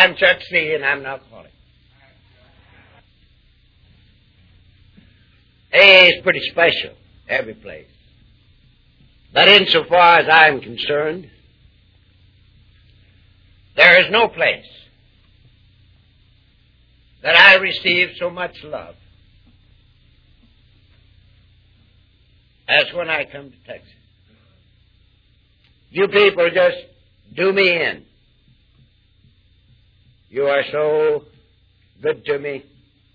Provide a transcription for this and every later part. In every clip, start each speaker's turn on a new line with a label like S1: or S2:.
S1: I'm Chuck C., and I'm an alcoholic. AA is pretty special, every place. But insofar as I'm concerned, there is no place that I receive so much love as when I come to Texas. You people just do me in. You are so good to me,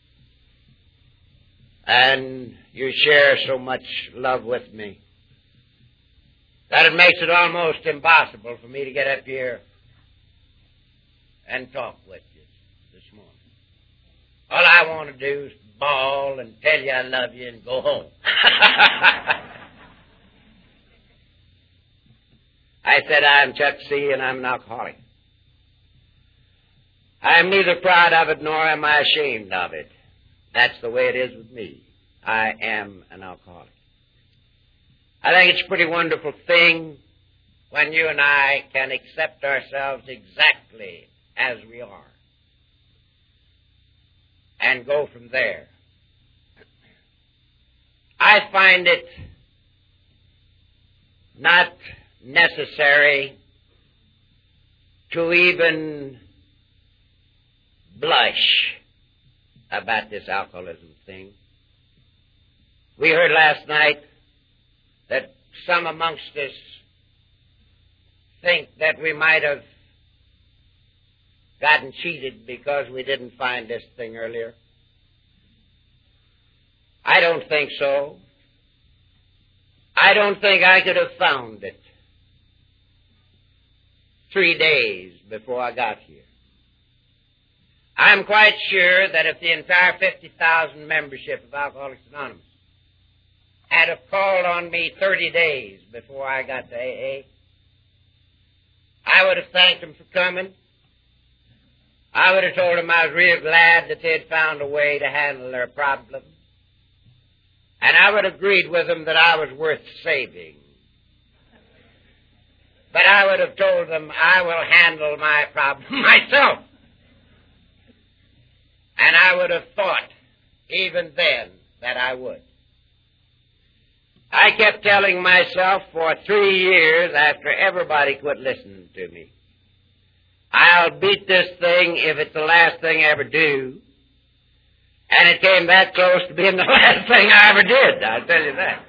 S1: and you share so much love with me that it makes it almost impossible for me to get up here and talk with you this morning. All I want to do is bawl and tell you I love you and go home. I said I'm Chuck C., and I'm an alcoholic. I am neither proud of it nor am I ashamed of it. That's the way it is with me. I am an alcoholic. I think it's a pretty wonderful thing when you and I can accept ourselves exactly as we are and go from there. I find it not necessary to even blush about this alcoholism thing. We heard last night that some amongst us think that we might have gotten cheated because we didn't find this thing earlier. I don't think so. I don't think I could have found it 3 days before I got here. I'm quite sure that if the entire 50,000 membership of Alcoholics Anonymous had have called on me 30 days before I got to AA, I would have thanked them for coming. I would have told them I was real glad that they'd found a way to handle their problem. And I would have agreed with them that I was worth saving. But I would have told them I will handle my problem myself. And I would have thought, even then, that I would. I kept telling myself for 3 years after everybody quit listening to me, I'll beat this thing if it's the last thing I ever do. And it came that close to being the last thing I ever did, I'll tell you that.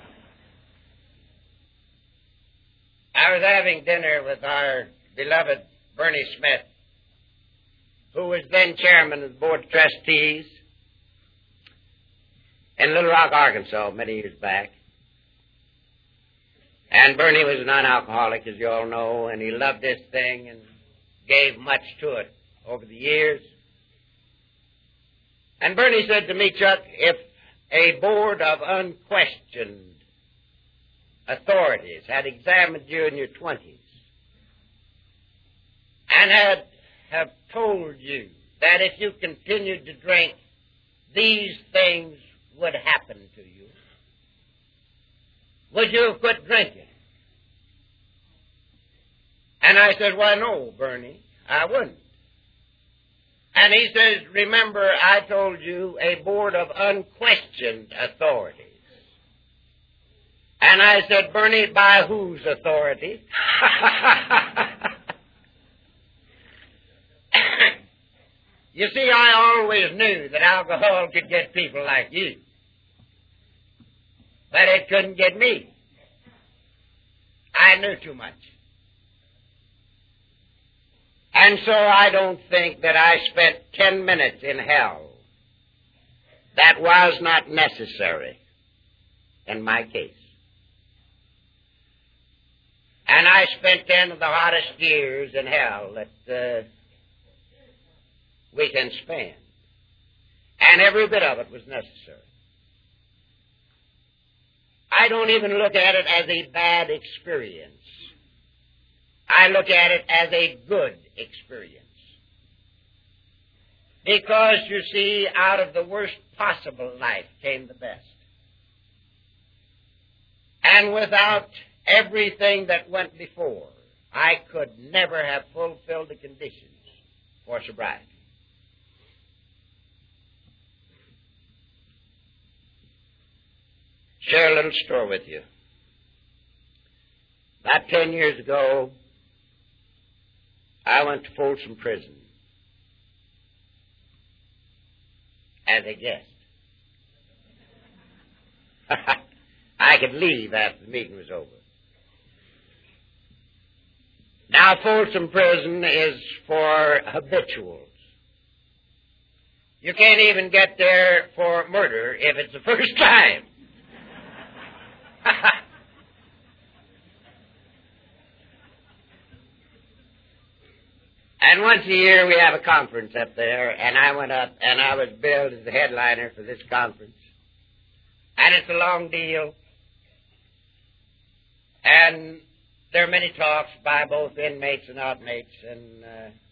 S1: I was having dinner with our beloved Bernie Smith, who was then chairman of the Board of Trustees in Little Rock, Arkansas, many years back. And Bernie was a non-alcoholic, as you all know, and he loved this thing and gave much to it over the years. And Bernie said to me, Chuck, if a board of unquestioned authorities had examined you in your 20s and have told you that if you continued to drink, these things would happen to you, would you have quit drinking? And I said, why, no, Bernie, I wouldn't. And he says, remember, I told you a board of unquestioned authorities. And I said, Bernie, by whose authority? You see, I always knew that alcohol could get people like you. But it couldn't get me. I knew too much. And so I don't think that I spent 10 minutes in hell. That was not necessary in my case. And I spent 10 of the hottest years in hell that we can spend. And every bit of it was necessary. I don't even look at it as a bad experience. I look at it as a good experience. Because, you see, out of the worst possible life came the best. And without everything that went before, I could never have fulfilled the conditions for sobriety. Share a little story with you. About 10 years ago, I went to Folsom Prison as a guest. I could leave after the meeting was over. Now, Folsom Prison is for habituals. You can't even get there for murder if it's the first time. And once a year we have a conference up there, and I went up and I was billed as the headliner for this conference. And it's a long deal. And there are many talks by both inmates and outmates, and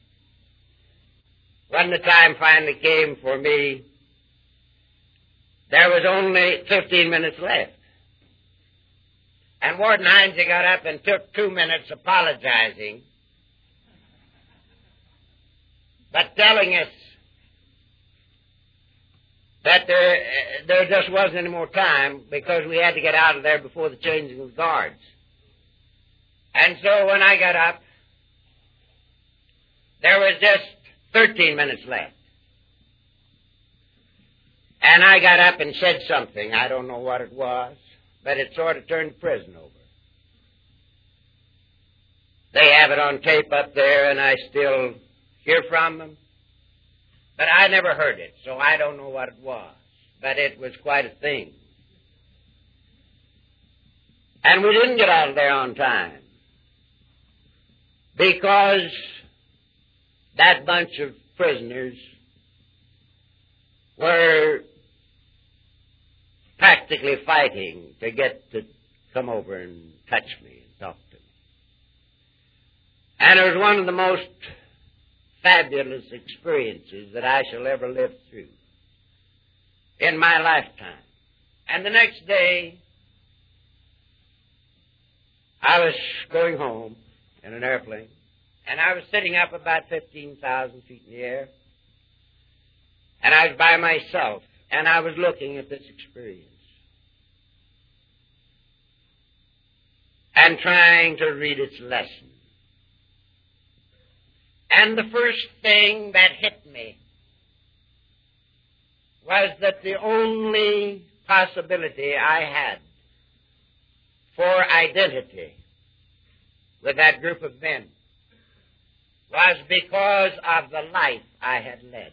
S1: when the time finally came for me, there was only 15 minutes left. And Warden Hines got up and took 2 minutes apologizing, but telling us that there just wasn't any more time because we had to get out of there before the changing of guards. And so when I got up, there was just 13 minutes left. And I got up and said something. I don't know what it was, but it sort of turned the prison over. They have it on tape up there, and I still hear from them. But I never heard it, so I don't know what it was. But it was quite a thing. And we didn't get out of there on time, because that bunch of prisoners were practically fighting to get to come over and touch me and talk to me. And it was one of the most fabulous experiences that I shall ever live through in my lifetime. And the next day, I was going home in an airplane, and I was sitting up about 15,000 feet in the air, and I was by myself, and I was looking at this experience and trying to read its lesson. And the first thing that hit me was that the only possibility I had for identity with that group of men was because of the life I had led.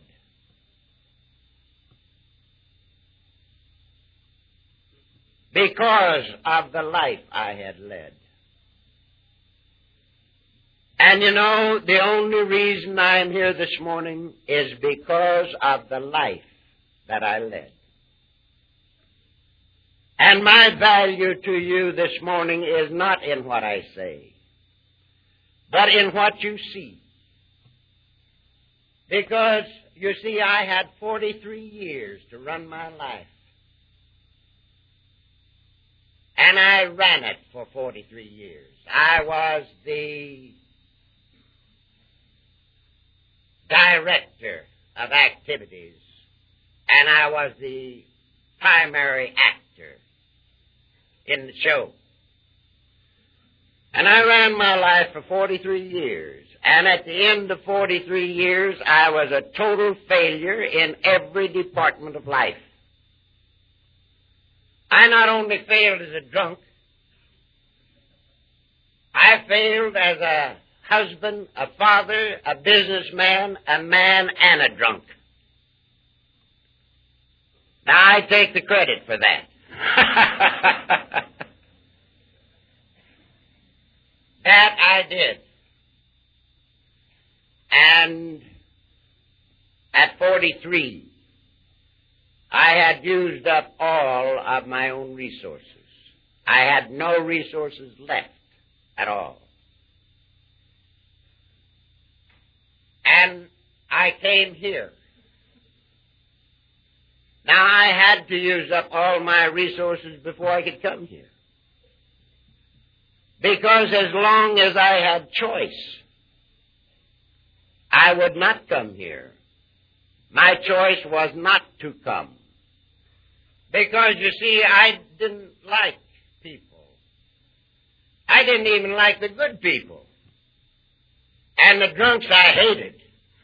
S1: Because of the life I had led. And you know, the only reason I'm here this morning is because of the life that I led. And my value to you this morning is not in what I say, but in what you see. Because, you see, I had 43 years to run my life. And I ran it for 43 years. I was the director of activities, and I was the primary actor in the show. And I ran my life for 43 years, and at the end of 43 years, I was a total failure in every department of life. I not only failed as a drunk, I failed as a husband, a father, a businessman, a man, and a drunk. Now, I take the credit for that. That I did. And at 43, I had used up all of my own resources. I had no resources left at all. And I came here. Now, I had to use up all my resources before I could come here. Because as long as I had choice, I would not come here. My choice was not to come. Because, you see, I didn't like people. I didn't even like the good people. And the drunks I hated.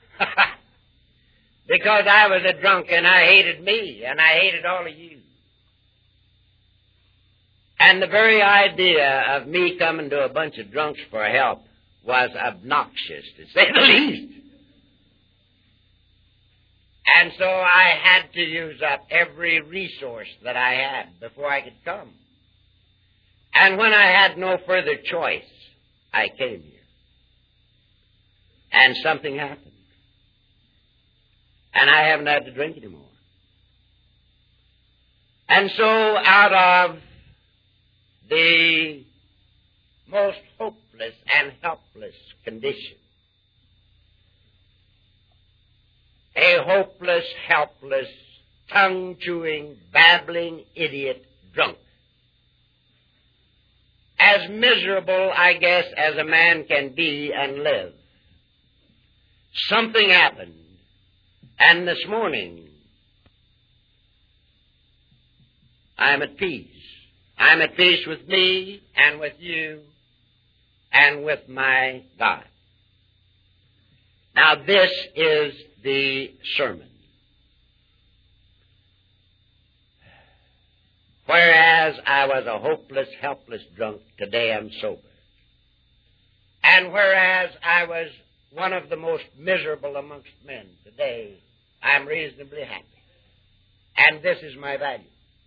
S1: Because I was a drunk and I hated me and I hated all of you. And the very idea of me coming to a bunch of drunks for help was obnoxious, to say the least. And so I had to use up every resource that I had before I could come. And when I had no further choice, I came here. And something happened. And I haven't had to drink anymore. And so out of the most hopeless and helpless condition, a hopeless, helpless, tongue-chewing, babbling idiot drunk, as miserable, I guess, as a man can be and live, something happened. And this morning, I'm at peace. I'm at peace with me and with you and with my God. Now, this is the sermon. Whereas I was a hopeless, helpless drunk, today I'm sober. And whereas I was one of the most miserable amongst men, today I'm reasonably happy. And this is my value.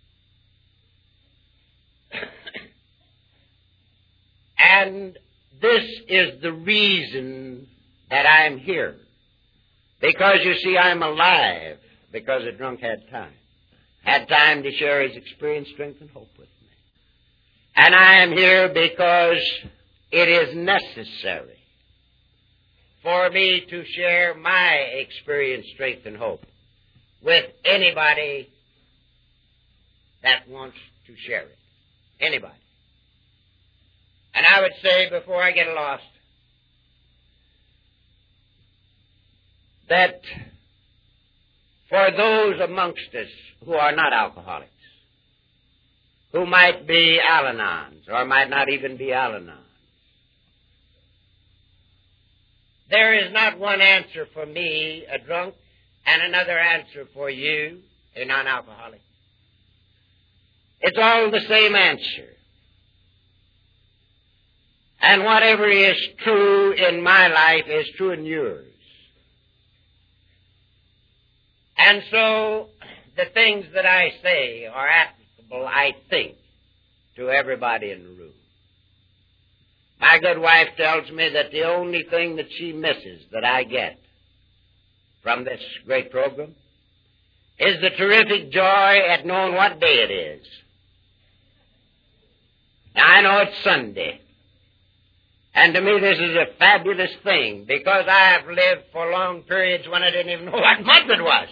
S1: And this is the reason that I'm here. Because, you see, I'm alive because the drunk had time. Had time to share his experience, strength, and hope with me. And I am here because it is necessary for me to share my experience, strength, and hope with anybody that wants to share it. Anybody. And I would say, before I get lost, that for those amongst us who are not alcoholics, who might be Al-Anons, or might not even be Al-Anons, there is not one answer for me, a drunk, and another answer for you, a non-alcoholic. It's all the same answer. And whatever is true in my life is true in yours. And so the things that I say are applicable, I think, to everybody in the room. My good wife tells me that the only thing that she misses that I get from this great program is the terrific joy at knowing what day it is. Now, I know it's Sunday. And to me, this is a fabulous thing, because I have lived for long periods when I didn't even know what month it was.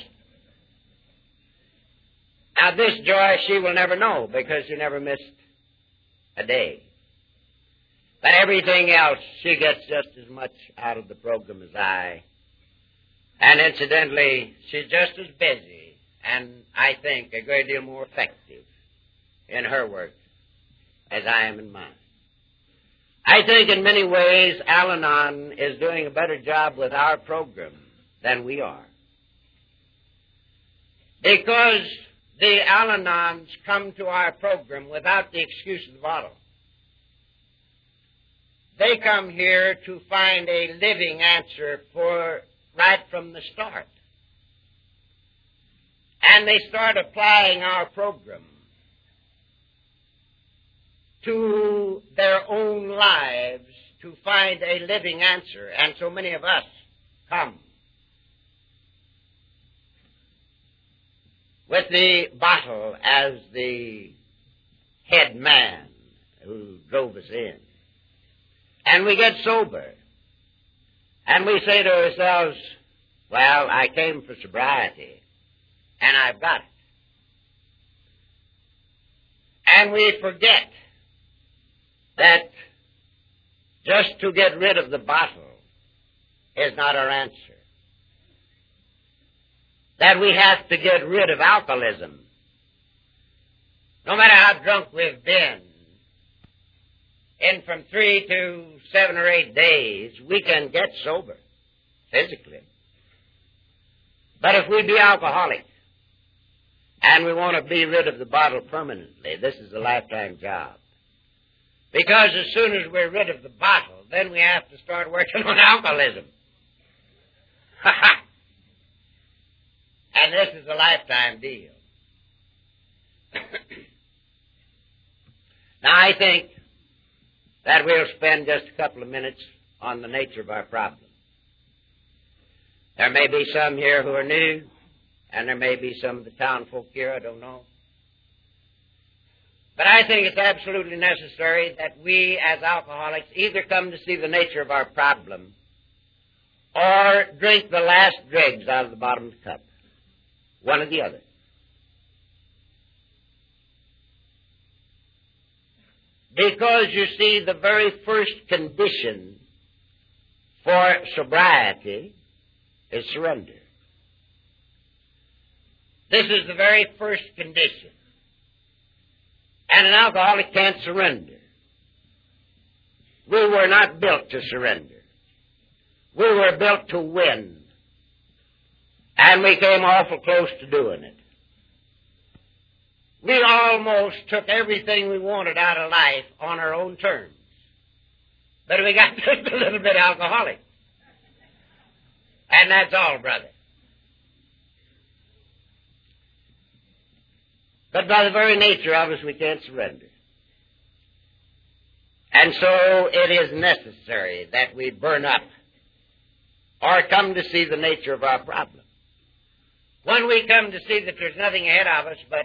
S1: Now, this joy she will never know, because she never missed a day. But everything else, she gets just as much out of the program as I. And incidentally, she's just as busy, and I think a great deal more effective in her work as I am in mine. I think in many ways Al-Anon is doing a better job with our program than we are. Because the Al-Anons come to our program without the excuse of the bottle. They come here to find a living answer for right from the start. And they start applying our program to their own lives to find a living answer. And so many of us come with the bottle as the head man who drove us in. And we get sober. And we say to ourselves, well, I came for sobriety, and I've got it. And we forget that just to get rid of the bottle is not our answer. That we have to get rid of alcoholism. No matter how drunk we've been, in from 3 to 7 or 8 days, we can get sober, physically. But if we be alcoholic, and we want to be rid of the bottle permanently, this is a lifetime job. Because as soon as we're rid of the bottle, then we have to start working on alcoholism. And this is a lifetime deal. Now, I think that we'll spend just a couple of minutes on the nature of our problem. There may be some here who are new, and there may be some of the town folk here, I don't know. But I think it's absolutely necessary that we as alcoholics either come to see the nature of our problem or drink the last dregs out of the bottom of the cup. One or the other. Because, you see, the very first condition for sobriety is surrender. This is the very first condition. And an alcoholic can't surrender. We were not built to surrender. We were built to win. And we came awful close to doing it. We almost took everything we wanted out of life on our own terms. But we got just a little bit alcoholic. And that's all, brother. But by the very nature of us, we can't surrender. And so it is necessary that we burn up or come to see the nature of our problem. When we come to see that there's nothing ahead of us but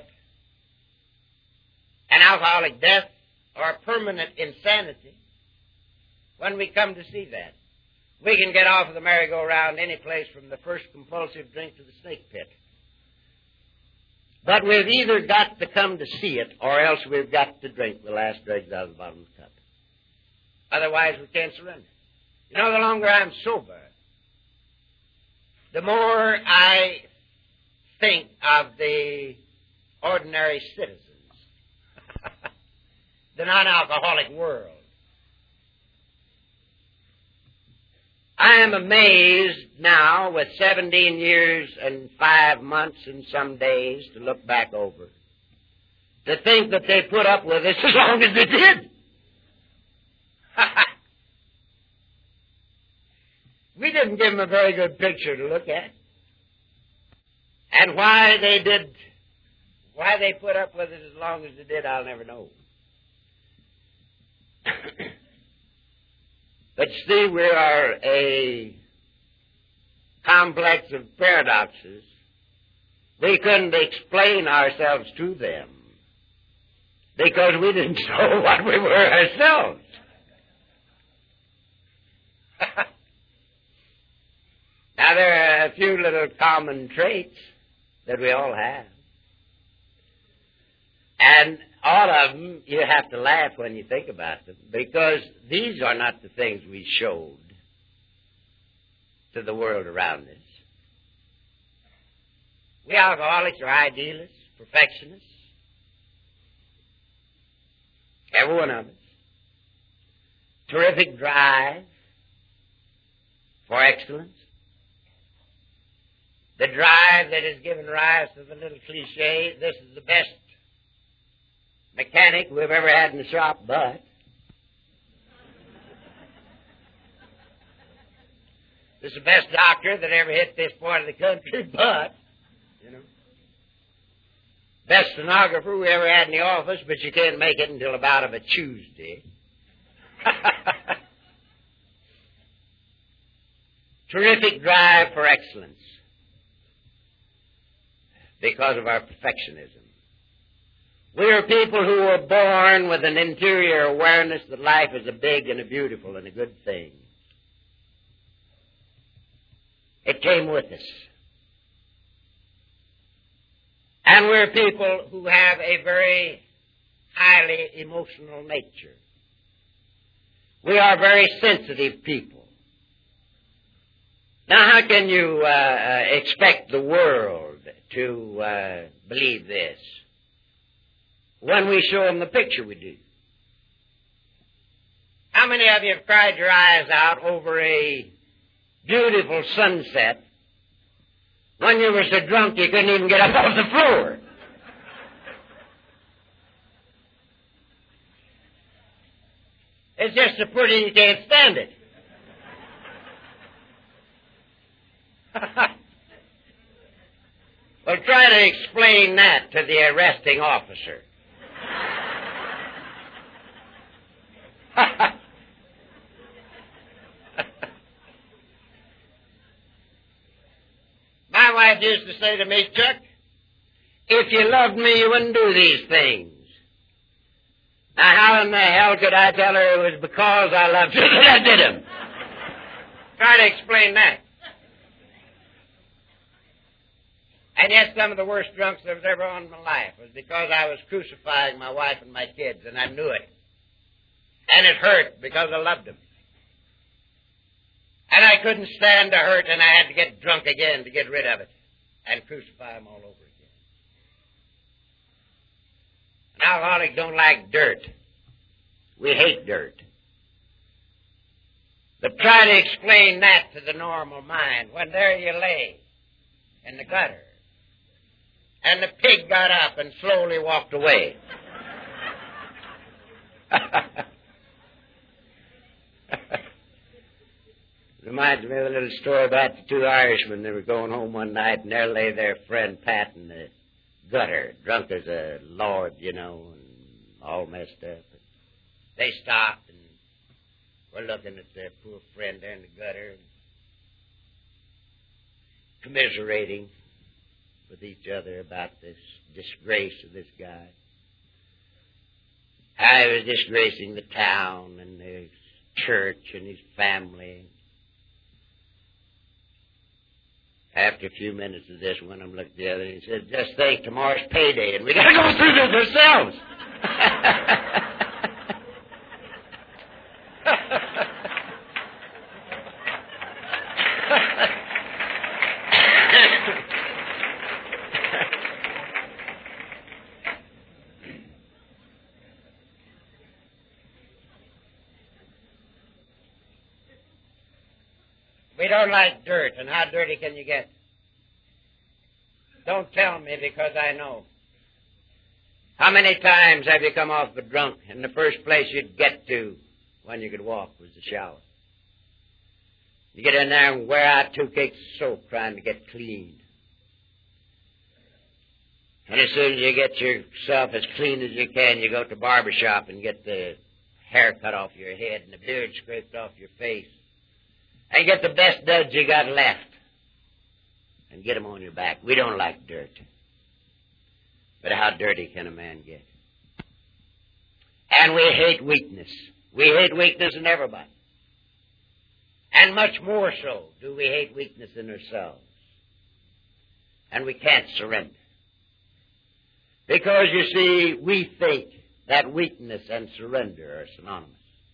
S1: an alcoholic death or permanent insanity, when we come to see that, we can get off of the merry-go-round any place from the first compulsive drink to the snake pit. But we've either got to come to see it or else we've got to drink the last dregs out of the bottom of the cup. Otherwise, we can't surrender. You know, the longer I'm sober, the more I think of the ordinary citizens, the non-alcoholic world. I am amazed now, with 17 years and 5 months and some days to look back over, to think that they put up with us as long as they did. We didn't give them a very good picture to look at. And why they put up with it as long as they did, I'll never know. But see, we are a complex of paradoxes. We couldn't explain ourselves to them because we didn't know what we were ourselves. Now, there are a few little common traits that we all have. And all of them, you have to laugh when you think about them, because these are not the things we showed to the world around us. We alcoholics are idealists, perfectionists. Every one of us. Terrific drive for excellence. The drive that has given rise to the little cliche, this is the best mechanic we've ever had in the shop, but this is the best doctor that ever hit this part of the country, but, you know, best stenographer we ever had in the office, but you can't make it until about of a Tuesday. Terrific drive for excellence because of our perfectionism. We are people who were born with an interior awareness that life is a big and a beautiful and a good thing. It came with us. And we're people who have a very highly emotional nature. We are very sensitive people. Now, how can you expect the world to believe this when we show them the picture we do? How many of you have cried your eyes out over a beautiful sunset when you were so drunk you couldn't even get up off the floor? It's just so pretty you can't stand it. Well, try to explain that to the arresting officer. My wife used to say to me, Chuck, if you loved me, you wouldn't do these things. Now, how in the hell could I tell her it was because I loved her that I did them? Try to explain that. And yet some of the worst drunks that was ever on in my life was because I was crucifying my wife and my kids, and I knew it. And it hurt because I loved them. And I couldn't stand the hurt, and I had to get drunk again to get rid of it and crucify them all over again. An alcoholic don't like dirt. We hate dirt. But try to explain that to the normal mind when there you lay in the gutter. And the pig got up and slowly walked away. Reminds me of a little story about the two Irishmen. They were going home one night, and there lay their friend Pat in the gutter, drunk as a lord, you know, and all messed up. They stopped and were looking at their poor friend there in the gutter, and commiserating with each other about this disgrace of this guy. How he was disgracing the town and his church and his family. After a few minutes of this, one of them looked at the other and he said, just think, tomorrow's payday and we got to go through this ourselves. We don't like dirt, and how dirty can you get? Don't tell me, because I know. How many times have you come off a drunk, and the first place you'd get to when you could walk was the shower? You get in there and wear out 2 cakes of soap trying to get clean. And as soon as you get yourself as clean as you can, you go to the barber shop and get the hair cut off your head and the beard scraped off your face. And get the best duds you got left. And get them on your back. We don't like dirt. But how dirty can a man get? And we hate weakness. We hate weakness in everybody. And much more so do we hate weakness in ourselves. And we can't surrender. Because, you see, we think that weakness and surrender are synonymous.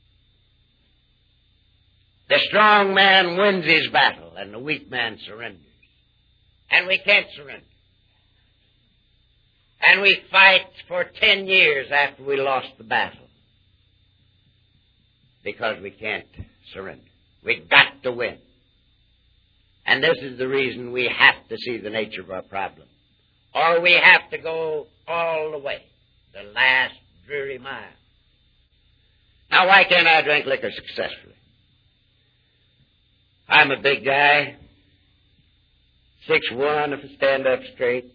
S1: The strong man wins his battle, and the weak man surrenders. And we can't surrender. And we fight for 10 years after we lost the battle. Because we can't surrender. We've got to win. And this is the reason we have to see the nature of our problem. Or we have to go all the way, the last dreary mile. Now, why can't I drink liquor successfully? I'm a big guy, 6'1" if I stand up straight,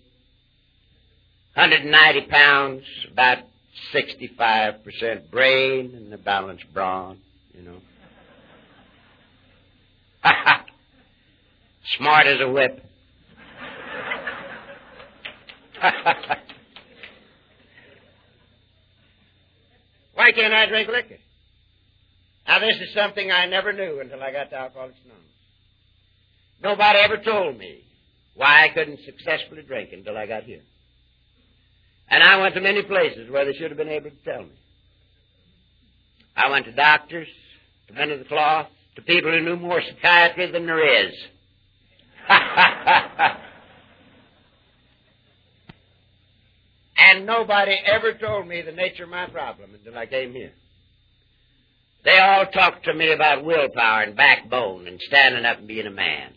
S1: 190 pounds, about 65% brain and the balance brawn, you know. Smart as a whip. Why can't I drink liquor? Now, this is something I never knew until I got to Alcoholics Anonymous. Nobody ever told me why I couldn't successfully drink until I got here. And I went to many places where they should have been able to tell me. I went to doctors, to men of the cloth, to people who knew more psychiatry than there is. And nobody ever told me the nature of my problem until I came here. They all talked to me about willpower and backbone and standing up and being a man.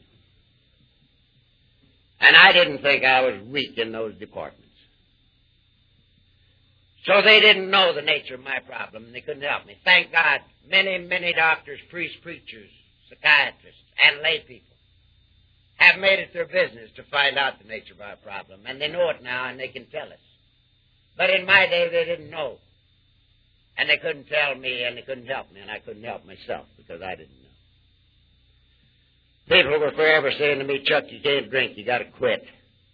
S1: And I didn't think I was weak in those departments. So they didn't know the nature of my problem, and they couldn't help me. Thank God, many, many doctors, priests, preachers, psychiatrists, and lay people have made it their business to find out the nature of our problem, and they know it now, and they can tell us. But in my day, they didn't know. And they couldn't tell me, and they couldn't help me, and I couldn't help myself because I didn't know. People were forever saying to me, Chuck, you can't drink, you got to quit.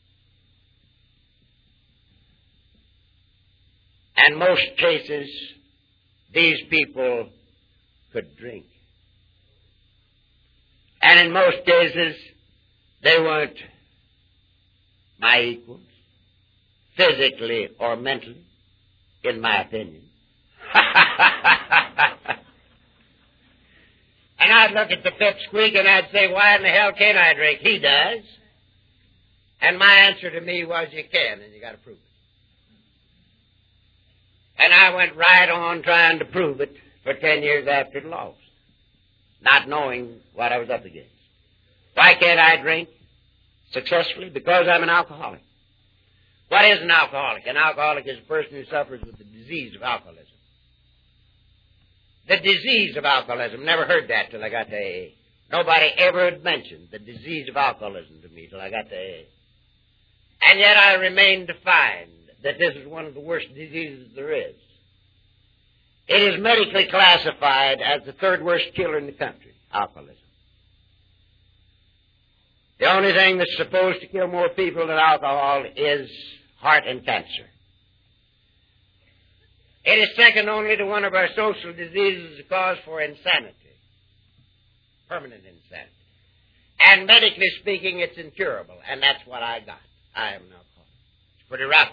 S1: And most cases, these people could drink. And in most cases, they weren't my equals, physically or mentally, in my opinion. And I'd look at the pipsqueak and I'd say, why in the hell can't I drink? He does. And my answer to me was, you can, and you got to prove it. And I went right on trying to prove it for 10 years after the loss, not knowing what I was up against. Why can't I drink successfully? Because I'm an alcoholic. What is an alcoholic? An alcoholic is a person who suffers with the disease of alcoholism. The disease of alcoholism. Never heard that till I got to AA. Nobody ever had mentioned the disease of alcoholism to me till I got to AA. And yet I remain to find that this is one of the worst diseases there is. It is medically classified as the third worst killer in the country, alcoholism. The only thing that's supposed to kill more people than alcohol is heart and cancer. It is second only to one of our social diseases, a cause for insanity, permanent insanity. And medically speaking, it's incurable, and that's what I got. I am an alcoholic. It's pretty rough.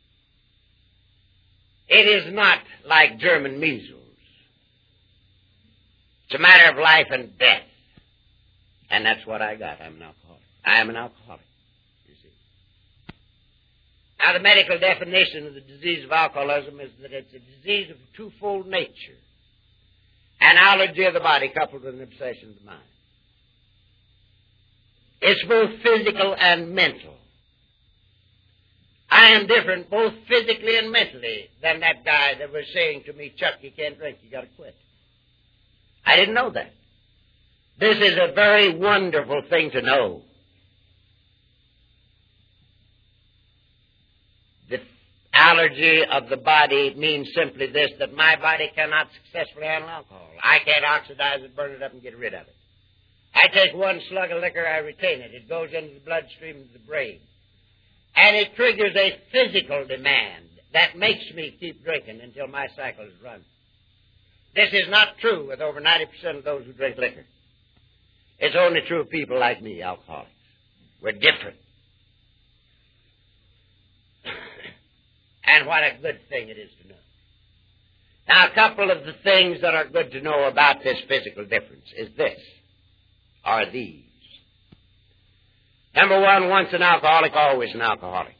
S1: It is not like German measles. It's a matter of life and death. And that's what I got. I'm an alcoholic. I am an alcoholic, you see. Now, the medical definition of the disease of alcoholism is that it's a disease of a twofold nature. An allergy of the body coupled with an obsession of the mind. It's both physical and mental. I am different both physically and mentally than that guy that was saying to me, Chuck, you can't drink, you got to quit. I didn't know that. This is a very wonderful thing to know. The allergy of the body means simply this, that my body cannot successfully handle alcohol. I can't oxidize it, burn it up, and get rid of it. I take one slug of liquor, I retain it. It goes into the bloodstream of the brain. And it triggers a physical demand that makes me keep drinking until my cycle is run. This is not true with over 90% of those who drink liquor. It's only true of people like me, alcoholics. We're different. And what a good thing it is to know. Now, a couple of the things that are good to know about this physical difference is this, are these. Number one, once an alcoholic, always an alcoholic.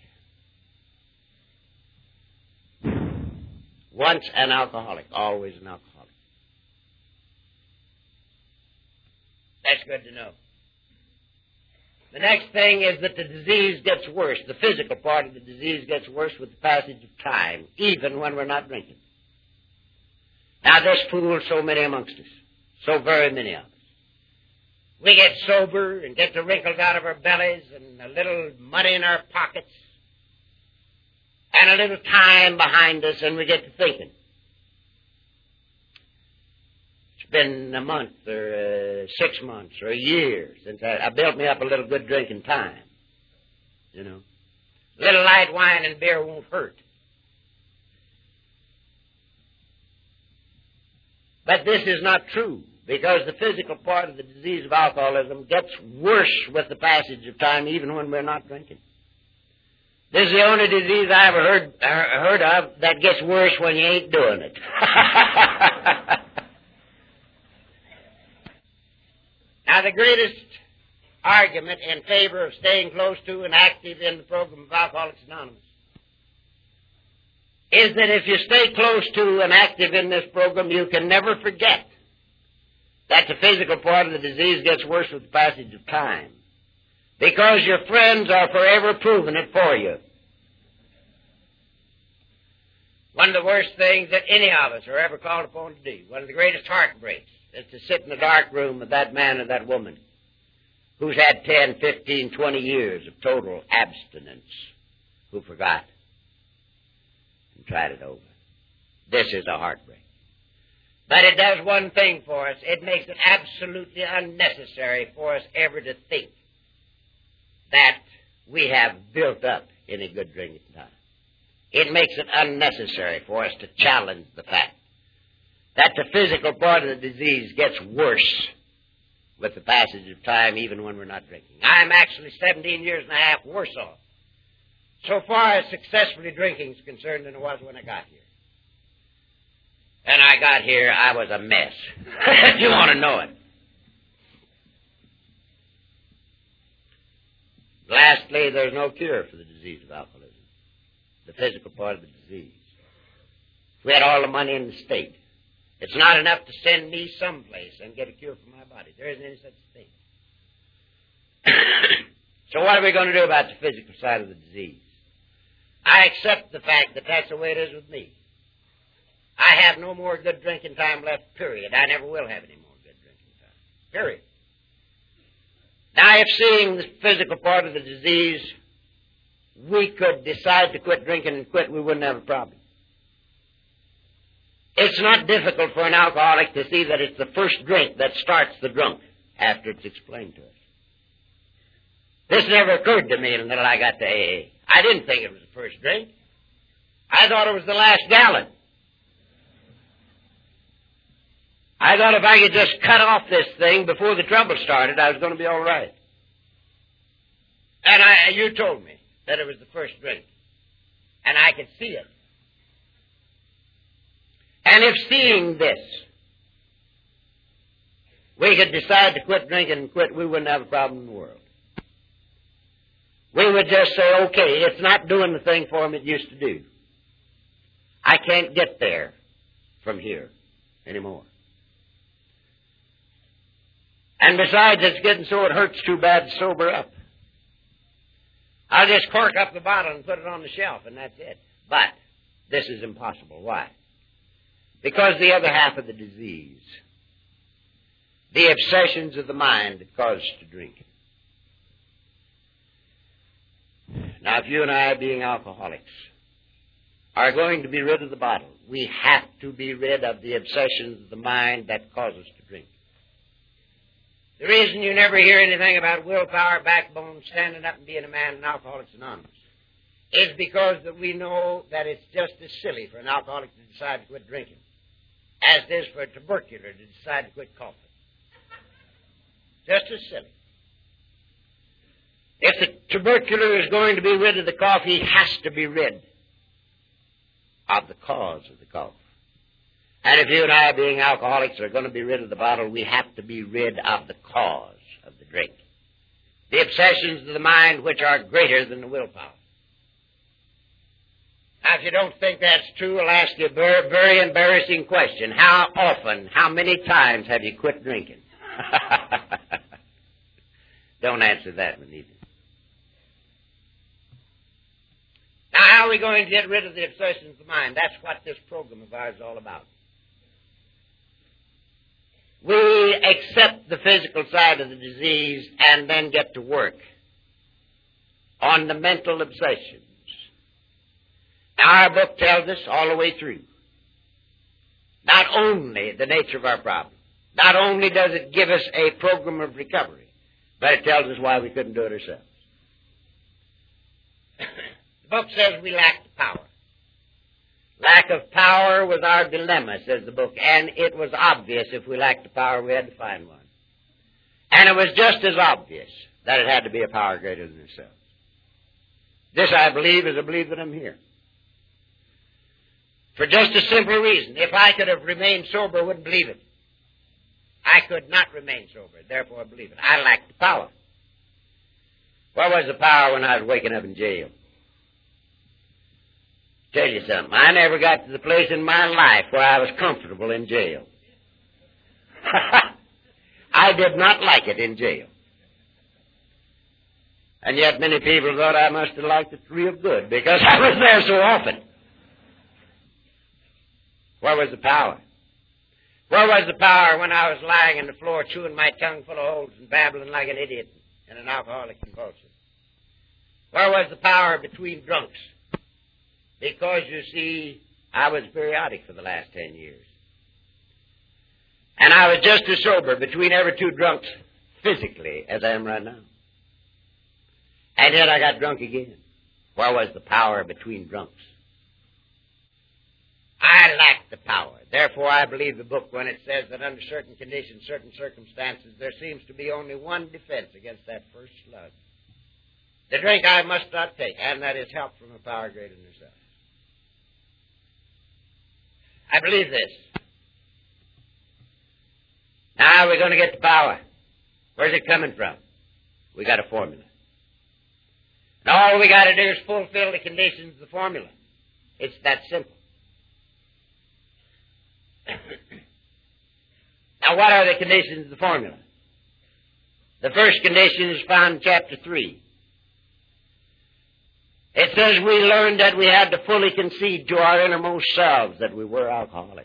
S1: Once an alcoholic, always an alcoholic. That's good to know. The next thing is that the disease gets worse. The physical part of the disease gets worse with the passage of time, even when we're not drinking. Now, this fools so many amongst us, so very many of us. We get sober and get the wrinkles out of our bellies and a little money in our pockets and a little time behind us, and we get to thinking. It's been a month or 6 months or a year since I built me up a little good drinking time, you know. A little light wine and beer won't hurt. But this is not true, because the physical part of the disease of alcoholism gets worse with the passage of time, even when we're not drinking. This is the only disease I ever heard of that gets worse when you ain't doing it. Now, the greatest argument in favor of staying close to and active in the program of Alcoholics Anonymous is that if you stay close to and active in this program, you can never forget that the physical part of the disease gets worse with the passage of time, because your friends are forever proving it for you. One of the worst things that any of us are ever called upon to do, one of the greatest heartbreaks, is to sit in the dark room with that man or that woman who's had 10, 15, 20 years of total abstinence, who forgot and tried it over. This is a heartbreak. But it does one thing for us. It makes it absolutely unnecessary for us ever to think that we have built up any good drinking time. It makes it unnecessary for us to challenge the fact that the physical part of the disease gets worse with the passage of time, even when we're not drinking. I'm actually 17 years and a half worse off, so far as successfully drinking is concerned, than I was when I got here. And I got here, I was a mess, if you want to know it. Lastly, there's no cure for the disease of alcoholism, the physical part of the disease. If we had all the money in the state, it's not enough to send me someplace and get a cure for my body. There isn't any such thing. So what are we going to do about the physical side of the disease? I accept the fact that that's the way it is with me. I have no more good drinking time left, period. I never will have any more good drinking time, period. Now, if seeing the physical part of the disease, we could decide to quit drinking and quit, we wouldn't have a problem. It's not difficult for an alcoholic to see that it's the first drink that starts the drunk after it's explained to us. This never occurred to me until I got to AA. I didn't think it was the first drink. I thought it was the last gallon. I thought if I could just cut off this thing before the trouble started, I was going to be all right. And you told me that it was the first drink. And I could see it. And if seeing this, we could decide to quit drinking and quit, we wouldn't have a problem in the world. We would just say, okay, it's not doing the thing for me it used to do. I can't get there from here anymore. And besides, it's getting so it hurts too bad to sober up. I'll just cork up the bottle and put it on the shelf, and that's it. But this is impossible. Why? Because the other half of the disease, the obsessions of the mind that cause us to drink. Now, if you and I, being alcoholics, are going to be rid of the bottle, we have to be rid of the obsessions of the mind that cause us to drink. The reason you never hear anything about willpower, backbone, standing up and being a man in Alcoholics Anonymous is because that we know that it's just as silly for an alcoholic to decide to quit drinking as it is for a tubercular to decide to quit coughing. Just as silly. If the tubercular is going to be rid of the cough, he has to be rid of the cause of the cough. And if you and I, being alcoholics, are going to be rid of the bottle, we have to be rid of the cause of the drink. The obsessions of the mind which are greater than the willpower. Now, if you don't think that's true, I'll ask you a very, very embarrassing question. How often, how many times have you quit drinking? Don't answer that one either. Now, how are we going to get rid of the obsessions of the mind? That's what this program of ours is all about. We accept the physical side of the disease and then get to work on the mental obsessions. Now, our book tells us all the way through not only the nature of our problem, not only does it give us a program of recovery, but it tells us why we couldn't do it ourselves. The book says we lack the power. Lack of power was our dilemma, says the book, and it was obvious if we lacked the power, we had to find one. And it was just as obvious that it had to be a power greater than ourselves. This, I believe, is a belief that I'm here. For just a simple reason. If I could have remained sober, I wouldn't believe it. I could not remain sober, therefore I believe it. I lack the power. What was the power when I was waking up in jail? Tell you something. I never got to the place in my life where I was comfortable in jail. I did not like it in jail. And yet many people thought I must have liked it real good because I was there so often. Where was the power? Where was the power when I was lying on the floor chewing my tongue full of holes and babbling like an idiot in an alcoholic convulsion? Where was the power between drunks? Because, you see, I was periodic for the last 10 years. And I was just as sober between every two drunks physically as I am right now. And yet I got drunk again. Where was the power between drunks? I lacked the power. Therefore, I believe the book when it says that under certain conditions, certain circumstances, there seems to be only one defense against that first slug. The drink I must not take, and that is help from a power greater than yourself. I believe this. Now we're going to get the power. Where's it coming from? We got a formula. And all we got to do is fulfill the conditions of the formula. It's that simple. Now, what are the conditions of the formula? The first condition is found in chapter 3. It says we learned that we had to fully concede to our innermost selves that we were alcoholics.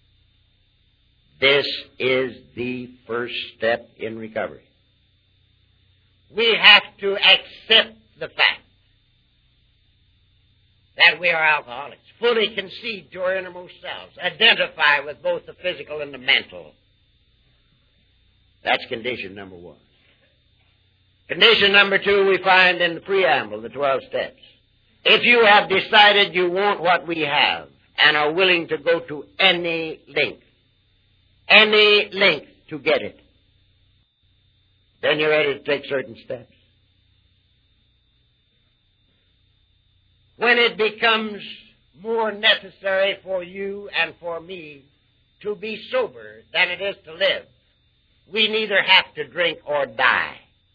S1: This is the first step in recovery. We have to accept the fact that we are alcoholics. Fully concede to our innermost selves. Identify with both the physical and the mental. That's condition number 1. Condition number 2 we find in the preamble, the 12 steps. If you have decided you want what we have and are willing to go to any length to get it, then you're ready to take certain steps. When it becomes more necessary for you and for me to be sober than it is to live, we neither have to drink or die.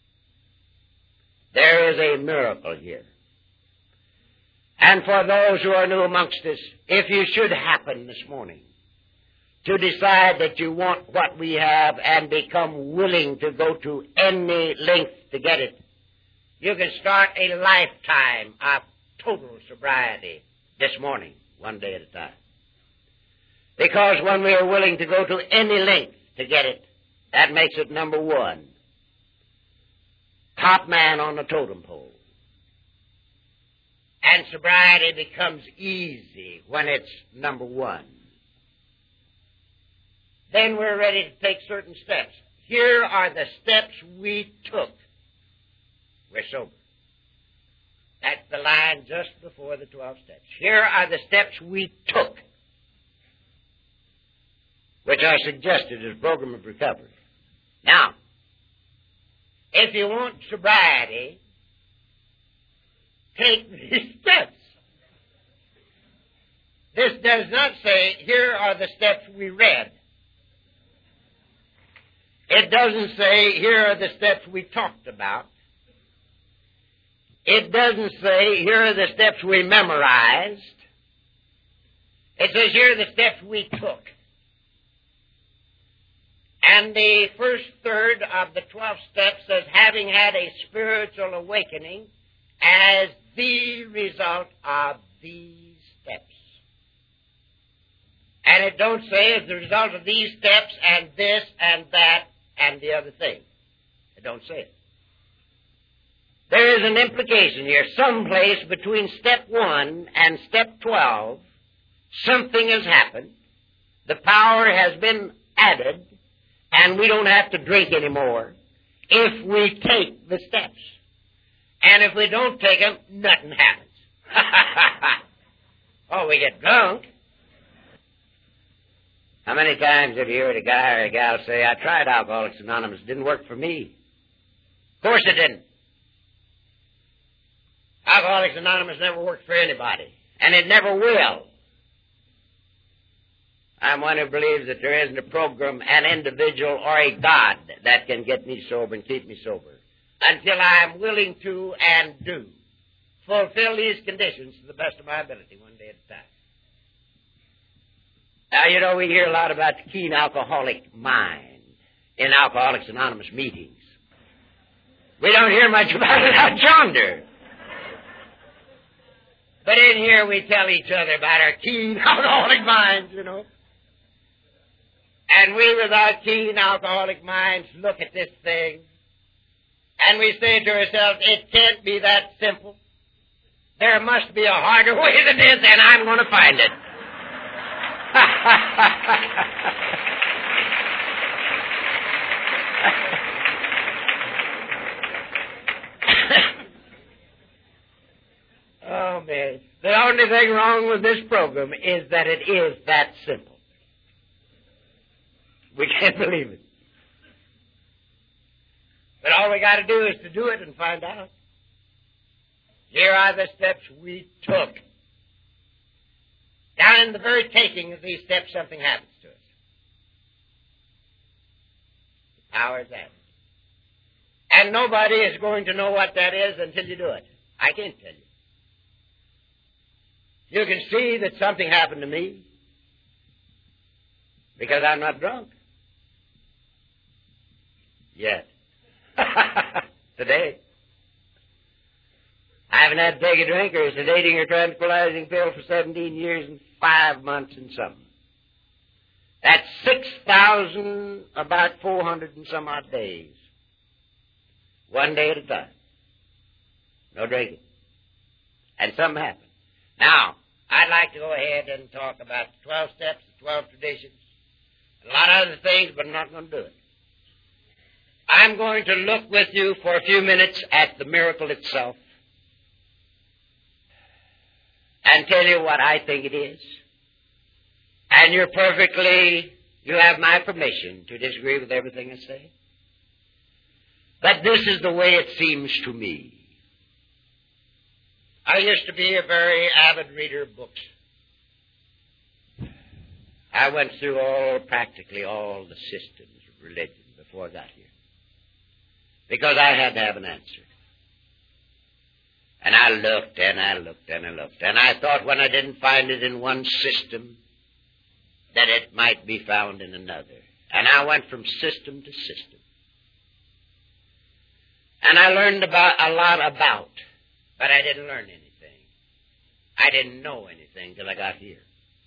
S1: There is a miracle here. And for those who are new amongst us, if you should happen this morning to decide that you want what we have and become willing to go to any length to get it, you can start a lifetime of total sobriety this morning, one day at a time. Because when we are willing to go to any length to get it, that makes it number 1. Top man on the totem pole. And sobriety becomes easy when it's number 1. Then we're ready to take certain steps. Here are the steps we took. We're sober. That's the line just before the 12 steps. Here are the steps we took, which are suggested as a program of recovery. Now, if you want sobriety, take these steps. This does not say, here are the steps we read. It doesn't say, here are the steps we talked about. It doesn't say, here are the steps we memorized. It says, here are the steps we took. And the first third of the 12 steps says, having had a spiritual awakening as the result of these steps. And it don't say as the result of these steps and this and that and the other thing. It don't say it. There is an implication here. Someplace between step 1 and step 12, something has happened. The power has been added, and we don't have to drink anymore if we take the steps. And if we don't take them, nothing happens. Oh, we get drunk. How many times have you heard a guy or a gal say, I tried Alcoholics Anonymous, it didn't work for me? Of course it didn't. Alcoholics Anonymous never worked for anybody, and it never will. I'm one who believes that there isn't a program, an individual, or a God that can get me sober and keep me sober. until I am willing to and do fulfill these conditions to the best of my ability, one day at a time. Now, you know, we hear a lot about the keen alcoholic mind in Alcoholics Anonymous meetings. We don't hear much about it out yonder. But in here we tell each other about our keen alcoholic minds, you know. And we, with our keen alcoholic minds, look at this thing, and we say to ourselves, it can't be that simple. There must be a harder way than this, and I'm going to find it. Oh, man. The only thing wrong with this program is that it is that simple. We can't believe it. But all we got to do is to do it and find out. Here are the steps we took. Now, in the very taking of these steps, something happens to us. The power is added. And nobody is going to know what that is until you do it. I can't tell you. You can see that something happened to me because I'm not drunk. Yet. Today. I haven't had to take a drink or a sedating or tranquilizing pill for 17 years and 5 months and something. That's 6,000, about 400 and some odd days. One day at a time. No drinking. And something happened. Now, I'd like to go ahead and talk about the 12 steps, the 12 traditions, and a lot of other things, but I'm not going to do it. I'm going to look with you for a few minutes at the miracle itself and tell you what I think it is. And you have my permission to disagree with everything I say. But this is the way it seems to me. I used to be a very avid reader of books. I went through practically all the systems of religion before I got here. Because I had to have an answer. And I looked and I looked and I looked. And I thought when I didn't find it in one system, that it might be found in another. And I went from system to system. And I learned a lot about, but I didn't learn anything. I didn't know anything till I got here.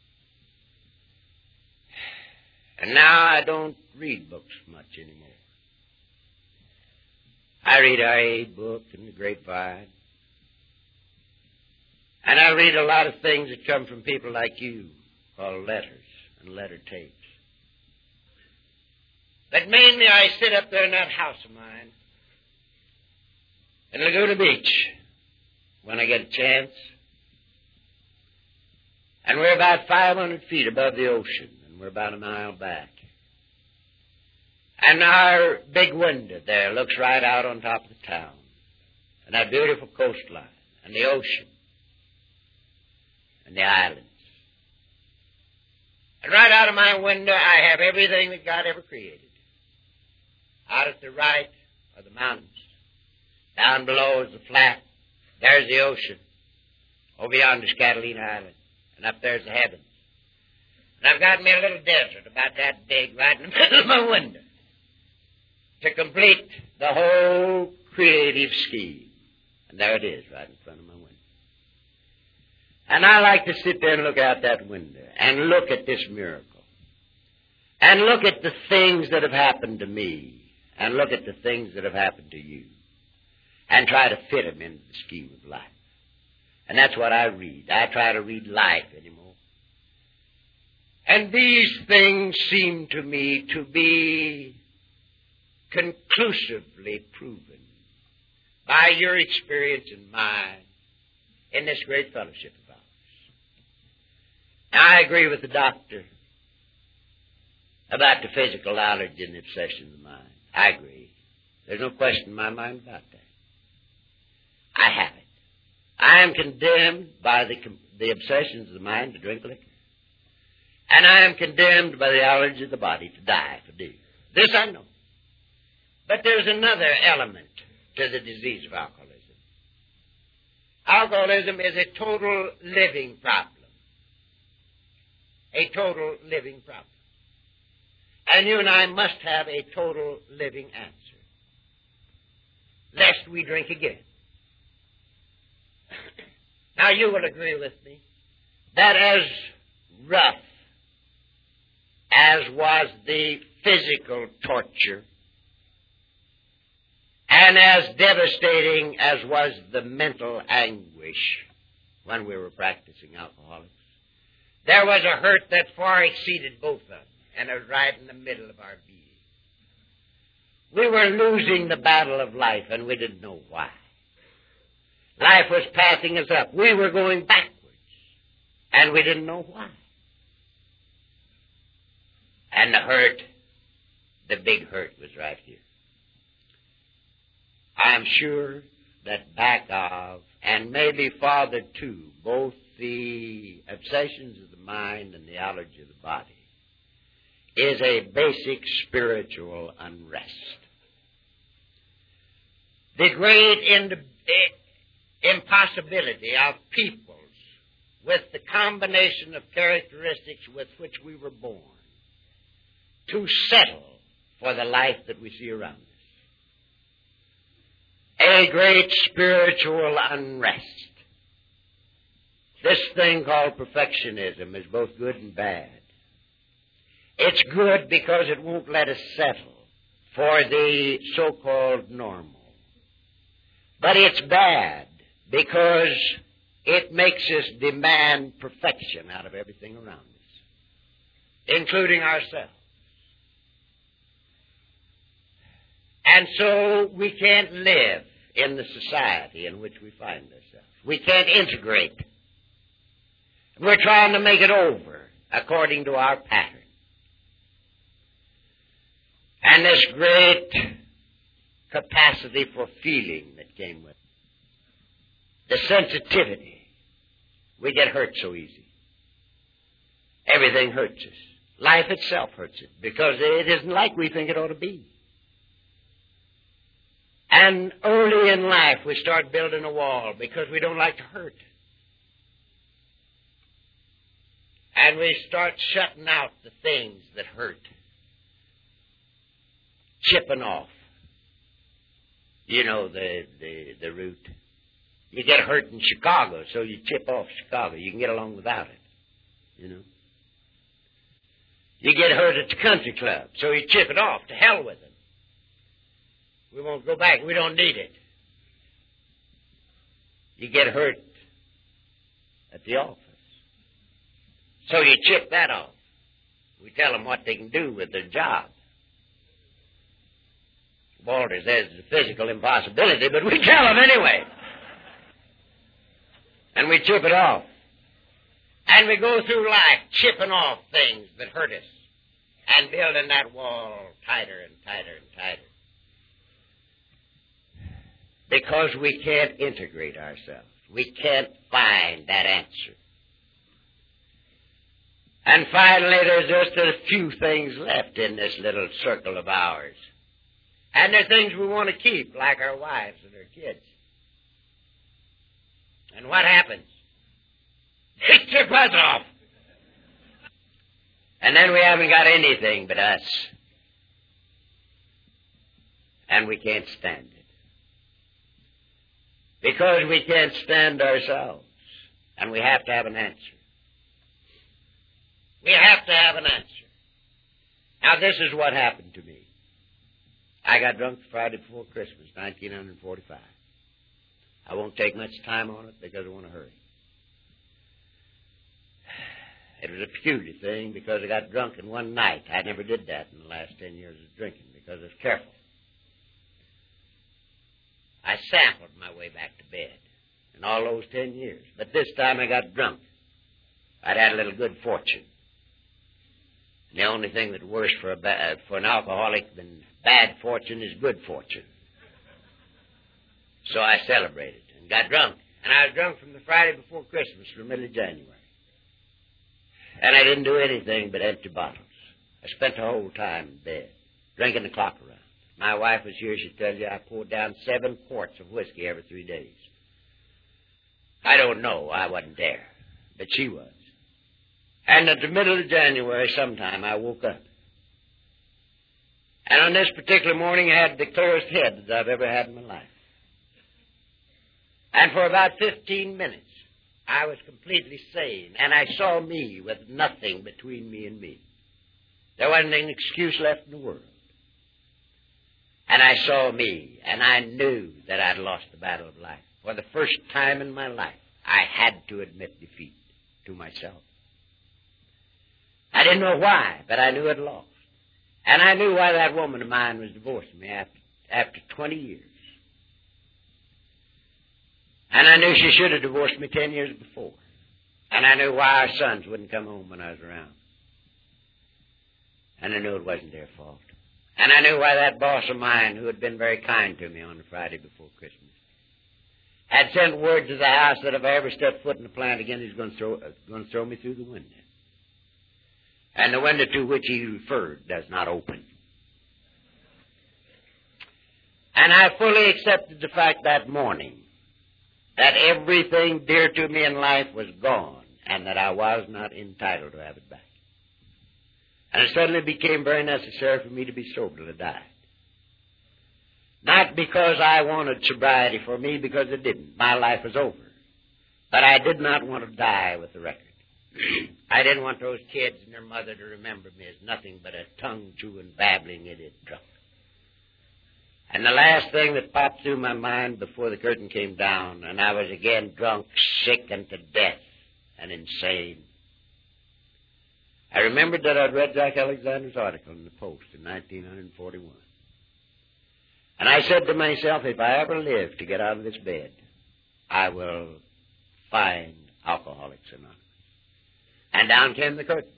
S1: And now I don't read books much anymore. I read R.A. book and the Grapevine. And I read a lot of things that come from people like you, called letters and letter tapes. But mainly I sit up there in that house of mine in Laguna Beach when I get a chance. And we're about 500 feet above the ocean, and we're about a mile back. And our big window there looks right out on top of the town, and that beautiful coastline, and the ocean, and the islands. And right out of my window, I have everything that God ever created. Out at the right are the mountains. Down below is the flat. There's the ocean. Over yonder is Catalina Island. And up there's the heavens. And I've got me a little desert about that big right in the middle of my window to complete the whole creative scheme. And there it is right in front of my window. And I like to sit there and look out that window and look at this miracle. And look at the things that have happened to me. And look at the things that have happened to you. And try to fit them into the scheme of life. And that's what I read. I try to read life anymore. And these things seem to me to be conclusively proven by your experience and mine in this great fellowship of ours. Now, I agree with the doctor about the physical knowledge and the obsession of the mind. I agree. There's no question in my mind about that. I have it. I am condemned by the obsessions of the mind to drink liquor. And I am condemned by the knowledge of the body to die for thee. This I know. But there's another element to the disease of alcoholism. Alcoholism is a total living problem. A total living problem. And you and I must have a total living answer, lest we drink again. Now you will agree with me that as rough as was the physical torture, and as devastating as was the mental anguish when we were practicing alcoholics, there was a hurt that far exceeded both of them, and it was right in the middle of our being. We were losing the battle of life, and we didn't know why. Life was passing us up. We were going backwards, and we didn't know why. And the hurt, the big hurt, was right here. I'm sure that back of, and maybe farther to, both the obsessions of the mind and the allergy of the body, is a basic spiritual unrest. The great impossibility of peoples with the combination of characteristics with which we were born to settle for the life that we see around us. A great spiritual unrest. This thing called perfectionism is both good and bad. It's good because it won't let us settle for the so-called normal. But it's bad because it makes us demand perfection out of everything around us, including ourselves. And so we can't live in the society in which we find ourselves. We can't integrate. We're trying to make it over according to our pattern. And this great capacity for feeling that came with it. The sensitivity. We get hurt so easy. Everything hurts us. Life itself hurts it because it isn't like we think it ought to be. And early in life we start building a wall because we don't like to hurt. And we start shutting out the things that hurt. Chipping off. You know the root. You get hurt in Chicago, so you chip off Chicago. You can get along without it, you know. You get hurt at the country club, so you chip it off. To hell with it. We won't go back. We don't need it. You get hurt at the office, so you chip that off. We tell them what they can do with their job. Walter says it's a physical impossibility, but we tell them anyway. And we chip it off. And we go through life chipping off things that hurt us and building that wall tighter and tighter and tighter. Because we can't integrate ourselves. We can't find that answer. And finally, there's just a few things left in this little circle of ours. And they're things we want to keep, like our wives and our kids. And what happens? They chip us off. And then we haven't got anything but us. And we can't stand it. Because we can't stand ourselves. And we have to have an answer. We have to have an answer. Now, this is what happened to me. I got drunk Friday before Christmas, 1945. I won't take much time on it because I want to hurry. It was a peculiar thing because I got drunk in one night. I never did that in the last 10 years of drinking because I was careful. I sampled my way back to bed in all those 10 years. But this time I got drunk. I'd had a little good fortune. And the only thing that's worse for an alcoholic than bad fortune is good fortune. So I celebrated and got drunk. And I was drunk from the Friday before Christmas to the middle of January. And I didn't do anything but empty bottles. I spent the whole time in bed, drinking the clock around. My wife was here, she'd tell you I poured down 7 quarts of whiskey every 3 days. I don't know, I wasn't there, but she was. And at the middle of January sometime, I woke up. And on this particular morning, I had the clearest head that I've ever had in my life. And for about 15 minutes, I was completely sane, and I saw me with nothing between me and me. There wasn't an excuse left in the world. And I saw me, and I knew that I'd lost the battle of life. For the first time in my life, I had to admit defeat to myself. I didn't know why, but I knew I'd lost. And I knew why that woman of mine was divorcing me after 20 years. And I knew she should have divorced me 10 years before. And I knew why our sons wouldn't come home when I was around. And I knew it wasn't their fault. And I knew why that boss of mine, who had been very kind to me on the Friday before Christmas, had sent word to the house that if I ever stepped foot in the plant again, he was going to throw me through the window. And the window to which he referred does not open. And I fully accepted the fact that morning that everything dear to me in life was gone and that I was not entitled to have it back. And it suddenly became very necessary for me to be sober till I died. Not because I wanted sobriety for me, because it didn't. My life was over. But I did not want to die with the record. I didn't want those kids and their mother to remember me as nothing but a tongue-chewing, babbling idiot drunk. And the last thing that popped through my mind before the curtain came down, and I was again drunk, sick, and to death, and insane. I remembered that I'd read Jack Alexander's article in the Post in 1941. And I said to myself, if I ever live to get out of this bed, I will find Alcoholics Anonymous. And down came the curtain.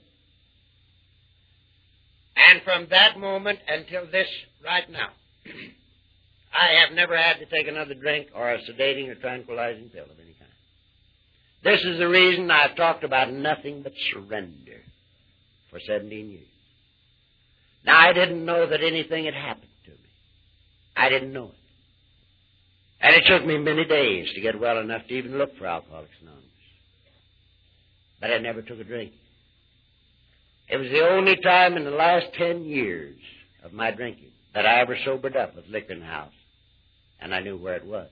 S1: And from that moment until this right now, I have never had to take another drink or a sedating or tranquilizing pill of any kind. This is the reason I've talked about nothing but surrender for 17 years. Now, I didn't know that anything had happened to me. I didn't know it. And it took me many days to get well enough to even look for Alcoholics Anonymous. But I never took a drink. It was the only time in the last 10 years of my drinking that I ever sobered up with liquor in the house. And I knew where it was.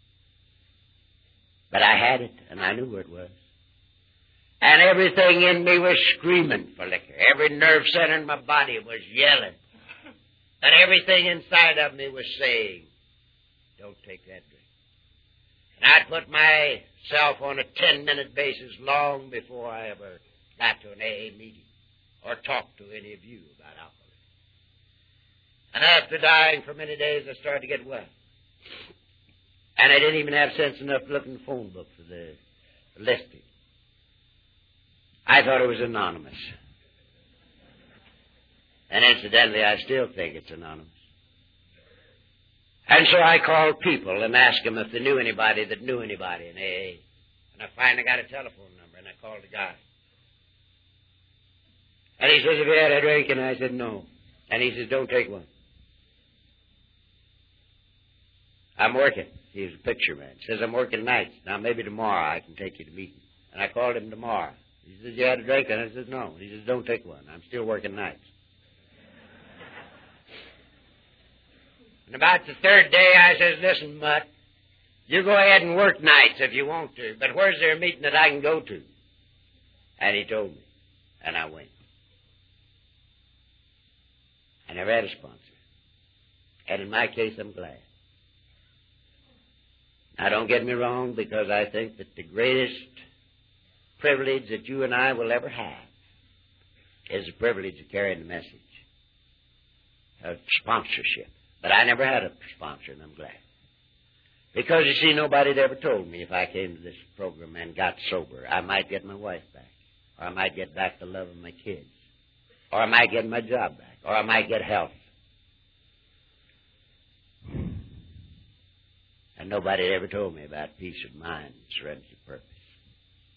S1: But I had it, and I knew where it was. And everything in me was screaming for liquor. Every nerve center in my body was yelling. And everything inside of me was saying, don't take that drink. And I'd put myself on a 10-minute basis long before I ever got to an AA meeting or talked to any of you about alcoholism. And after dying for many days, I started to get well. And I didn't even have sense enough to look in the phone book for the listing. I thought it was anonymous. And incidentally, I still think it's anonymous. And so I called people and asked them if they knew anybody that knew anybody in AA. And I finally got a telephone number, and I called the guy. And he says, have you had a drink? And I said, no. And he says, don't take one. I'm working. He's a picture man. He says, I'm working nights. Now, maybe tomorrow I can take you to meeting. And I called him tomorrow. He says, you had a drink? And I said, no. He says, don't take one. I'm still working nights. And about the third day, I says, listen, Mutt, you go ahead and work nights if you want to, but where's there a meeting that I can go to? And he told me, and I went. I never had a sponsor. And in my case, I'm glad. Now, don't get me wrong, because I think that the greatest privilege that you and I will ever have is the privilege of carrying the message of sponsorship. But I never had a sponsor, and I'm glad. Because, you see, nobody had ever told me if I came to this program and got sober, I might get my wife back, or I might get back the love of my kids, or I might get my job back, or I might get health. And nobody had ever told me about peace of mind and serenity of purpose.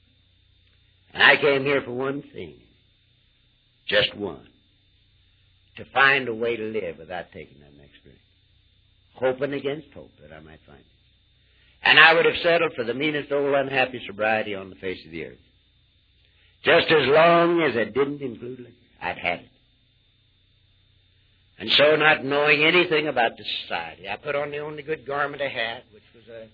S1: And I came here for one thing, just one, to find a way to live without taking that next drink. Hoping against hope that I might find it. And I would have settled for the meanest old unhappy sobriety on the face of the earth. Just as long as it didn't include liquor, I'd had it. And so, not knowing anything about the society, I put on the only good garment I had, which was a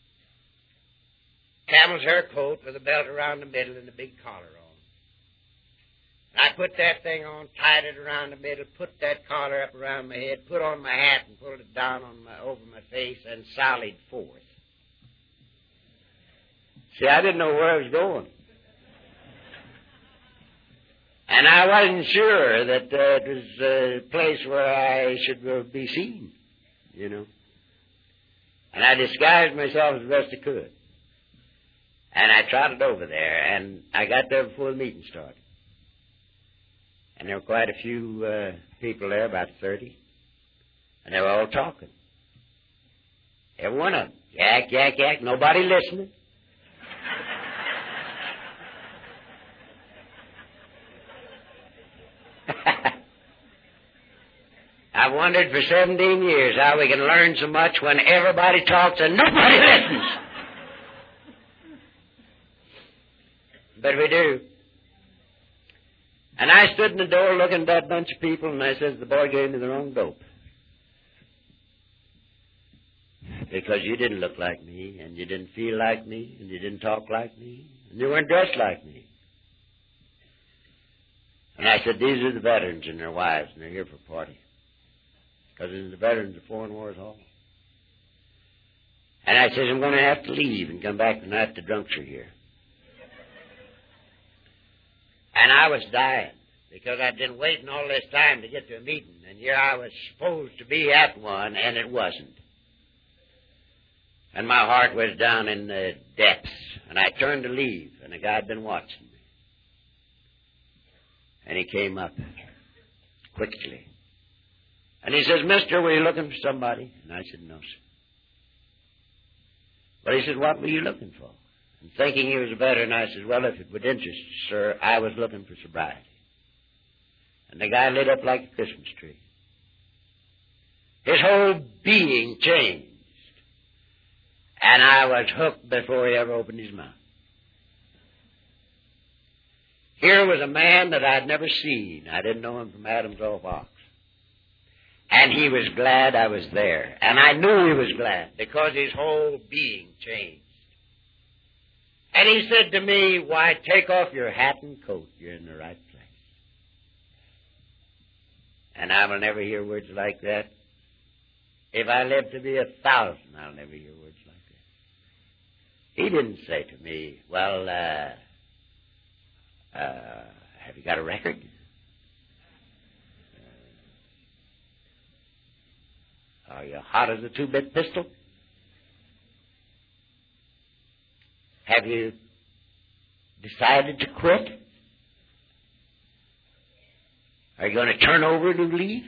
S1: camel's hair coat with a belt around the middle and a big collar on. And I put that thing on, tied it around the middle, put that collar up around my head, put on my hat and pulled it down over my face, and sallied forth. See, I didn't know where I was going. And I wasn't sure that it was a place where I should be seen, you know. And I disguised myself as best I could. And I trotted over there, and I got there before the meeting started. And there were quite a few people there, about 30. And they were all talking. Every one of them. Yak, yak, yak. Nobody listening. I've wondered for 17 years how we can learn so much when everybody talks and nobody listens. But we do. And I stood in the door looking at that bunch of people, and I said, the boy gave me the wrong dope. Because you didn't look like me, and you didn't feel like me, and you didn't talk like me, and you weren't dressed like me. And I said, these are the veterans and their wives, and they're here for a party. Because it's the veterans of Foreign Wars Hall. And I said, I'm going to have to leave and come back tonight. The drunks are here. And I was dying because I'd been waiting all this time to get to a meeting. And here I was supposed to be at one, and it wasn't. And my heart was down in the depths. And I turned to leave, and a guy had been watching me. And he came up quickly. And he says, mister, were you looking for somebody? And I said, no, sir. But he said, what were you looking for? And thinking he was a veteran, I said, well, if it would interest you, sir, I was looking for sobriety. And the guy lit up like a Christmas tree. His whole being changed. And I was hooked before he ever opened his mouth. Here was a man that I'd never seen. I didn't know him from Adam's old box. And he was glad I was there. And I knew he was glad because his whole being changed. And he said to me, why, take off your hat and coat. You're in the right place. And I will never hear words like that. If I live to be 1,000, I'll never hear words like that. He didn't say to me, well, have you got a record? Are you hot as a 2-bit pistol? Have you decided to quit? Are you going to turn over a new leaf?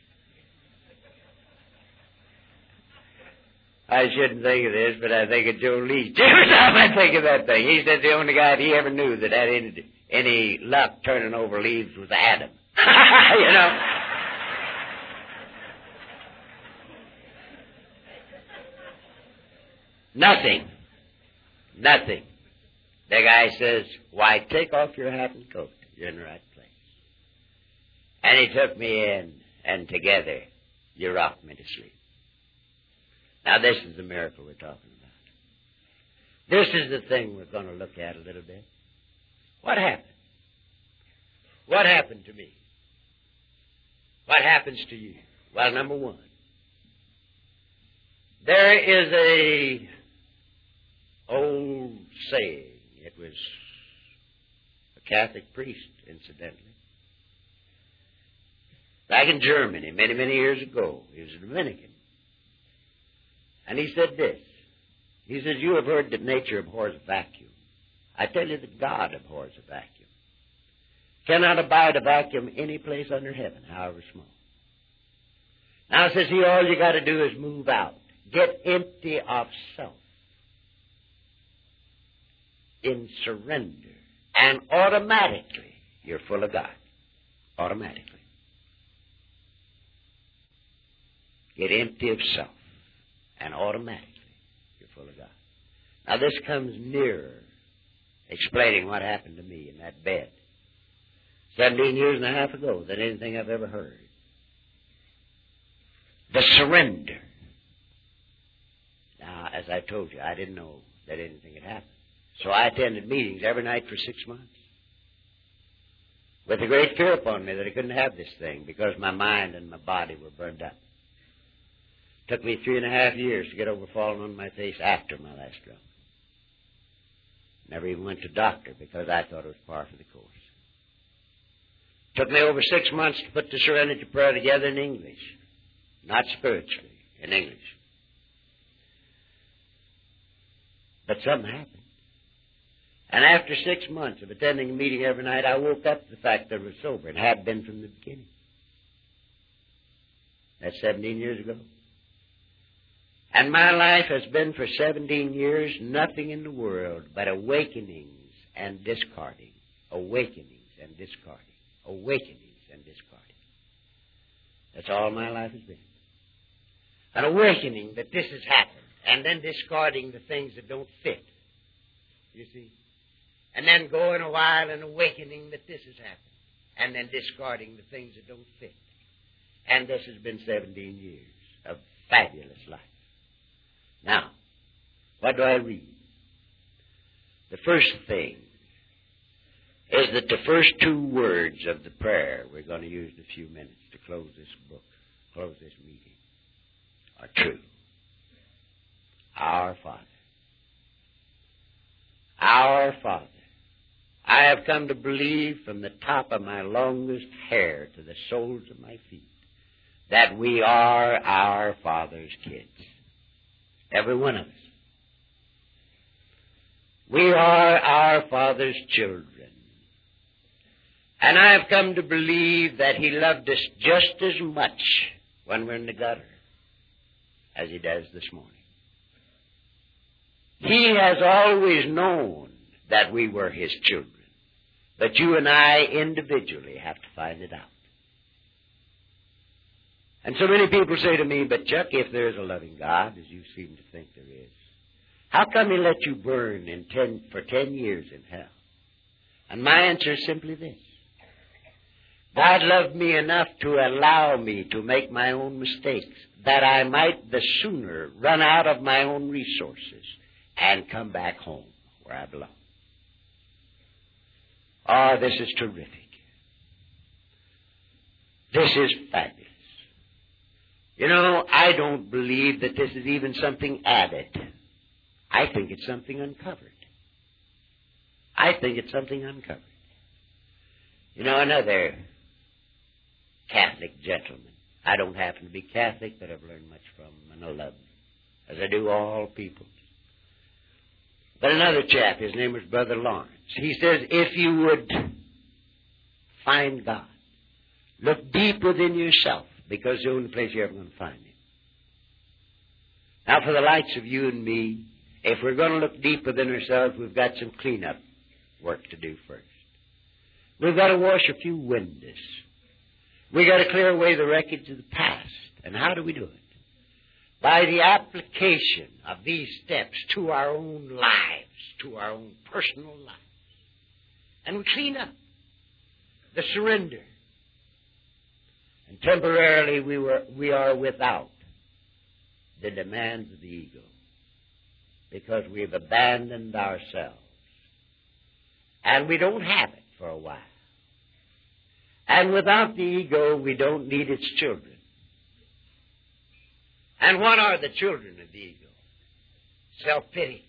S1: I shouldn't think of this, but I think of Joe Lee. Every time I think of that thing, he said the only guy he ever knew that had any luck turning over leaves was Adam. You know? Nothing. Nothing. The guy says, why, take off your hat and coat. You're in the right place. And he took me in, and together, you rocked me to sleep. Now, this is the miracle we're talking about. This is the thing we're going to look at a little bit. What happened? What happened to me? What happens to you? Well, number one, there is a old saying. It was a Catholic priest, incidentally. Back in Germany, many, many years ago. He was a Dominican. And he said this. He says, you have heard that nature abhors a vacuum. I tell you that God abhors a vacuum. Cannot abide a vacuum any place under heaven, however small. Now, says he, all you got to do is move out. Get empty of self. In surrender. And automatically, you're full of God. Automatically. get empty of self, and automatically you're full of God. Now this comes nearer explaining what happened to me in that bed 17 years and a half ago than anything I've ever heard. The surrender. Now, as I told you, I didn't know that anything had happened. So I attended meetings every night for 6 months with a great fear upon me that I couldn't have this thing because my mind and my body were burned up. It took me 3.5 years to get over falling on my face after my last stroke. Never even went to a doctor because I thought it was par for the course. It took me over 6 months to put the Serenity Prayer together in English, not spiritually, in English. But something happened. And after 6 months of attending a meeting every night, I woke up to the fact that I was sober and had been from the beginning. That's 17 years ago. And my life has been for 17 years nothing in the world but awakenings and discarding. Awakenings and discarding. Awakenings and discarding. That's all my life has been. An awakening that this has happened, and then discarding the things that don't fit. You see? And then going a while and awakening that this has happened, and then discarding the things that don't fit. And this has been 17 years of fabulous life. Now, what do I read? The first thing is that the first 2 words of the prayer we're going to use in a few minutes to close this book, close this meeting, are true. Our Father. Our Father. I have come to believe from the top of my longest hair to the soles of my feet that we are our Father's kids. Every one of us. We are our Father's children. And I have come to believe that He loved us just as much when we're in the gutter as He does this morning. He has always known that we were His children. But you and I individually have to find it out. And so many people say to me, but Chuck, if there is a loving God, as you seem to think there is, how come He let you burn for 10 years in hell? And my answer is simply this. God loved me enough to allow me to make my own mistakes, that I might the sooner run out of my own resources and come back home where I belong. Oh, this is terrific. This is fabulous. You know, I don't believe that this is even something added. I think it's something uncovered. I think it's something uncovered. You know, another Catholic gentleman. I don't happen to be Catholic, but I've learned much from him, and I love him, as I do all people. But another chap, his name was Brother Lawrence. He says, if you would find God, look deep within yourself, because it's the only place you're ever going to find Him. Now, for the likes of you and me, if we're going to look deep within ourselves, we've got some cleanup work to do first. We've got to wash a few windows. We've got to clear away the wreckage of the past. And how do we do it? By the application of these steps to our own lives, to our own personal lives. And we clean up the surrender. And temporarily we are without the demands of the ego, because we've abandoned ourselves. And we don't have it for a while. And without the ego, we don't need its children. And what are the children of the ego? Self-pity,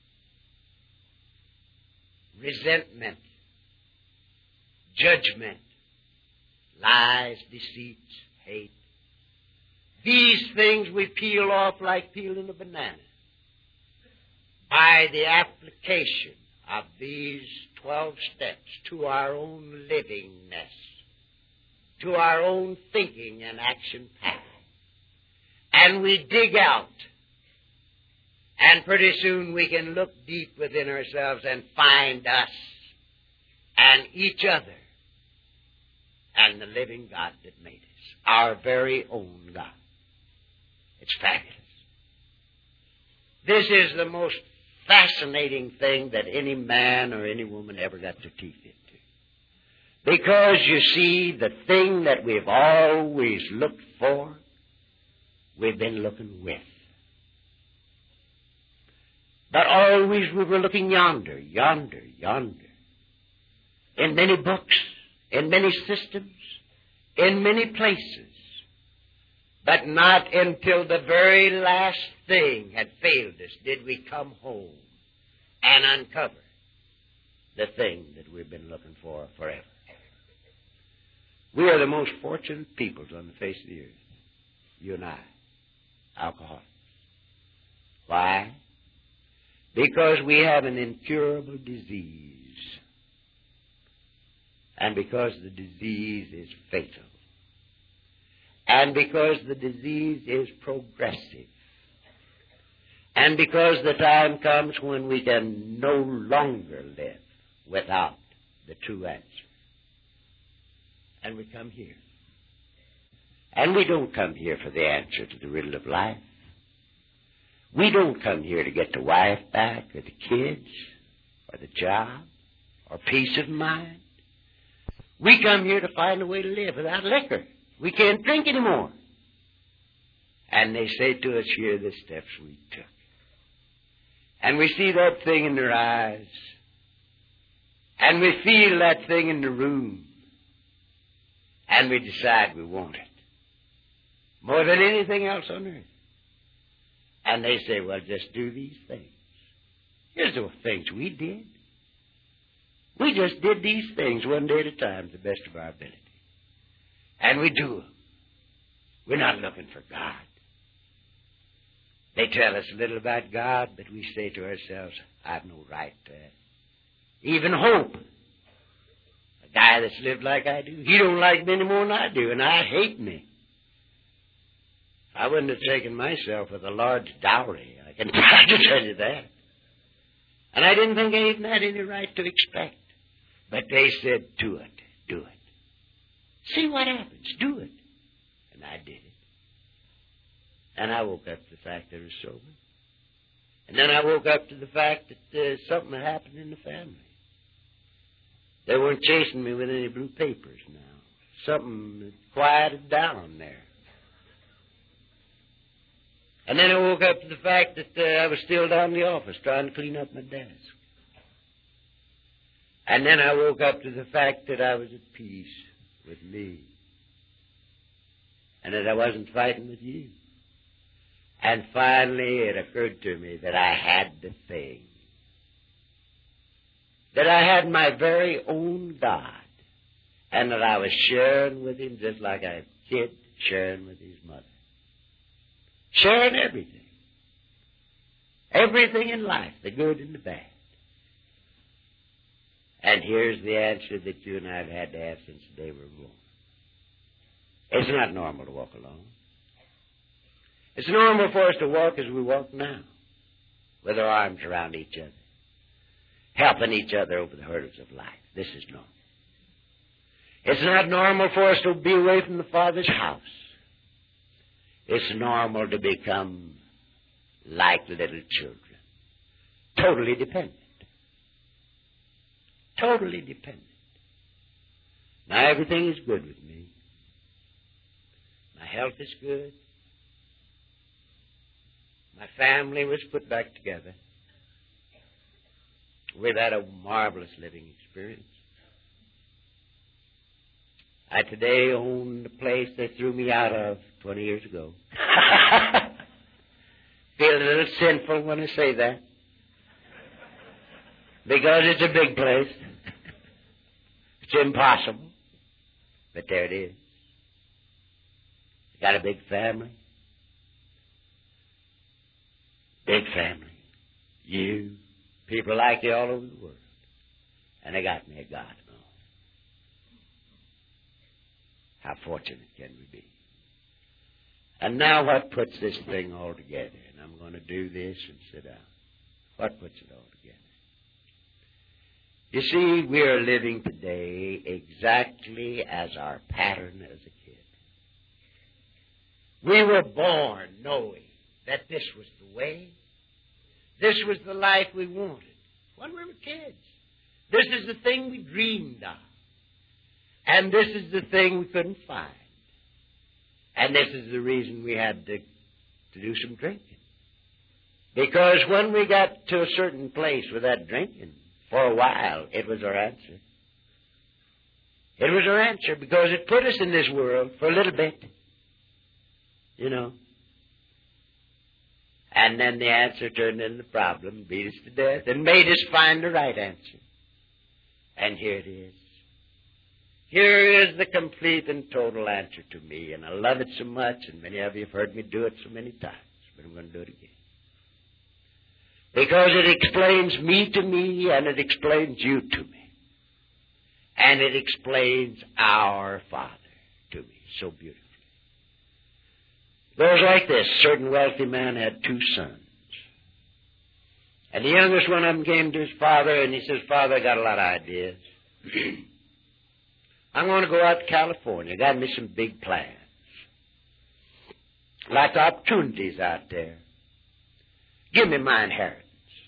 S1: resentment, judgment, lies, deceits, hate. These things we peel off like peeling a banana by the application of these 12 steps to our own livingness, to our own thinking and action path. And we dig out, and pretty soon we can look deep within ourselves and find us and each other and the living God that made us, our very own God. It's fabulous. This is the most fascinating thing that any man or any woman ever got their teeth into. Because, you see, the thing that we've always looked for, we've been looking with. But always we were looking yonder, yonder, yonder. In many books, in many systems, in many places. But not until the very last thing had failed us did we come home and uncover the thing that we've been looking for forever. We are the most fortunate peoples on the face of the earth. You and I, alcoholics. Why? Because we have an incurable disease. And because the disease is fatal. And because the disease is progressive. And because the time comes when we can no longer live without the true answer. And we come here. And we don't come here for the answer to the riddle of life. We don't come here to get the wife back, or the kids, or the job, or peace of mind. We come here to find a way to live without liquor. We can't drink anymore. And they say to us, here are the steps we took. And we see that thing in their eyes. And we feel that thing in the room. And we decide we want it. More than anything else on earth. And they say, well, just do these things. Here's the things we did. We just did these things one day at a time to the best of our ability. And we do them. We're not looking for God. They tell us a little about God, but we say to ourselves, I have no right to even hope. A guy that's lived like I do, he don't like me any more than I do, and I hate me. I wouldn't have taken myself with a large dowry. I can tell you that. And I didn't think I even had any right to expect. But they said, do it, do it. See what happens, do it. And I did it. And I woke up to the fact that I was sober. And then I woke up to the fact that something had happened in the family. They weren't chasing me with any blue papers now. Something had quieted down there. And then I woke up to the fact that I was still down in the office trying to clean up my desk. And then I woke up to the fact that I was at peace with me. And that I wasn't fighting with you. And finally it occurred to me that I had the thing. That I had my very own God. And that I was sharing with him just like a kid sharing with his mother. Sharing everything. Everything in life, the good and the bad. And here's the answer that you and I have had to have since the day we were born. It's not normal to walk alone. It's normal for us to walk as we walk now, with our arms around each other, helping each other over the hurdles of life. This is normal. It's not normal for us to be away from the Father's house. It's normal to become like little children, totally dependent. Totally dependent. Now everything is good with me. My health is good. My family was put back together. We've had a marvelous living experience. I today own the place they threw me out of 20 years ago. Feel a little sinful when I say that. Because it's a big place. It's impossible. But there it is. Got a big family. Big family. You. People like you all over the world. And they got me a God and all. How fortunate can we be? And now what puts this thing all together? And I'm going to do this and sit down. What puts it all together? You see, we are living today exactly as our pattern as a kid. We were born knowing that this was the way. This was the life we wanted when we were kids. This is the thing we dreamed of. And this is the thing we couldn't find. And this is the reason we had to do some drinking. Because when we got to a certain place with that drinking, for a while, it was our answer. It was our answer because it put us in this world for a little bit, you know. And then the answer turned into the problem, beat us to death, and made us find the right answer. And here it is. Here is the complete and total answer to me, and I love it so much, and many of you have heard me do it so many times, but I'm going to do it again. Because it explains me to me, and it explains you to me. And it explains our Father to me so beautifully. It goes like this. A certain wealthy man had 2 sons. And the youngest one of them came to his father, and he says, Father, I got a lot of ideas. I'm going to go out to California. Got me some big plans. Lots of opportunities out there. Give me my inheritance.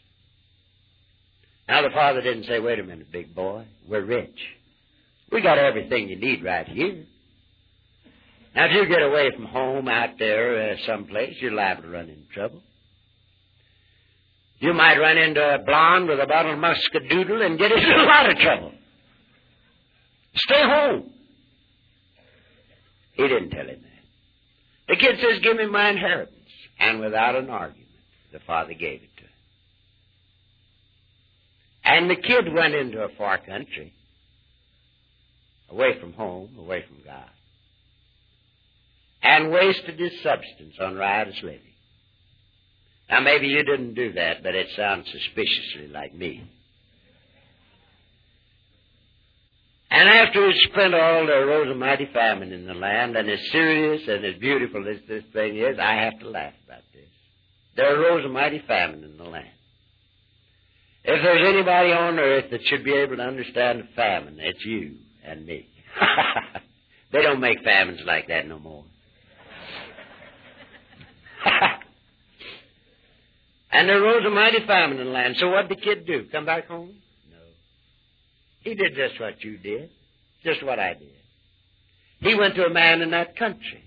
S1: Now, the father didn't say, wait a minute, big boy, we're rich. We got everything you need right here. Now, if you get away from home out there someplace, you're liable to run into trouble. You might run into a blonde with a bottle of muscadoodle and get into a lot of trouble. Stay home. He didn't tell him that. The kid says, give me my inheritance. And without an argument, the father gave it to him. And the kid went into a far country, away from home, away from God, and wasted his substance on riotous living. Now, maybe you didn't do that, but it sounds suspiciously like me. And after it spent all, there arose a mighty famine in the land, and as serious and as beautiful as this thing is, I have to laugh about this. There arose a mighty famine in the land. If there's anybody on earth that should be able to understand a famine, it's you and me. They don't make famines like that no more. And there arose a mighty famine in the land. So what did the kid do? Come back home? No. He did just what you did, just what I did. He went to a man in that country.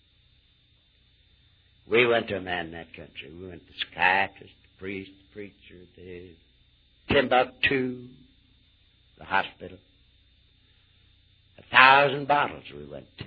S1: We went to a man in that country. We went to the psychiatrist, the priest, the preacher, the Timbuktu, the hospital. 1,000 bottles we went to.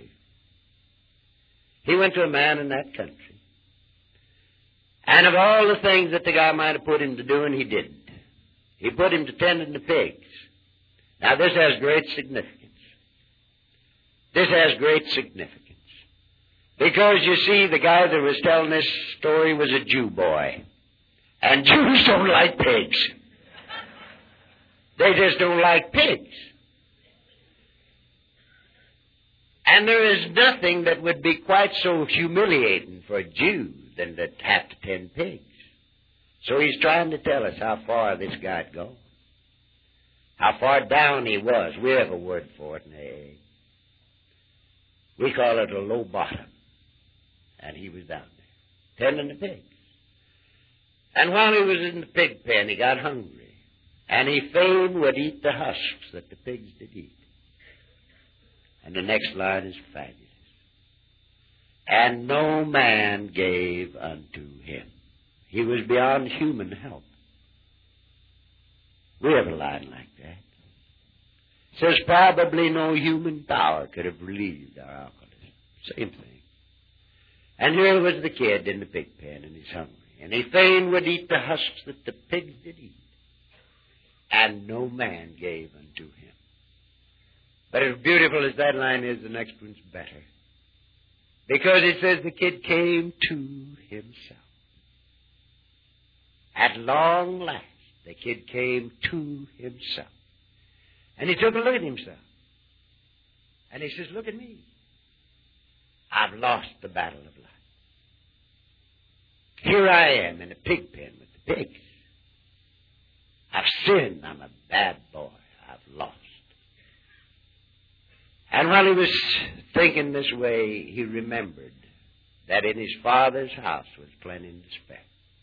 S1: He went to a man in that country. And of all the things that the guy might have put him to doing, he didn't. He put him to tending the pigs. Now, this has great significance. This has great significance. Because, you see, the guy that was telling this story was a Jew boy. And Jews don't like pigs. They just don't like pigs. And there is nothing that would be quite so humiliating for a Jew than to have to tend pigs. So he's trying to tell us how far this guy had gone. How far down he was. We have a word for it in AA. We call it a low bottom. And he was down there, tending the pigs. And while he was in the pig pen, he got hungry. And he fain would eat the husks that the pigs did eat. And the next line is fabulous. And no man gave unto him. He was beyond human help. We have a line like that. It says probably no human power could have relieved our alcoholism. Same thing. And here was the kid in the pig pen, and he's hungry. And he fain would eat the husks that the pigs did eat. And no man gave unto him. But as beautiful as that line is, the next one's better. Because it says the kid came to himself. At long last, the kid came to himself. And he took a look at himself. And he says, look at me. I've lost the battle of life. Here I am in a pig pen with the pigs. I've sinned. I'm a bad boy. I've lost. And while he was thinking this way, he remembered that in his Father's house was plenty to spare.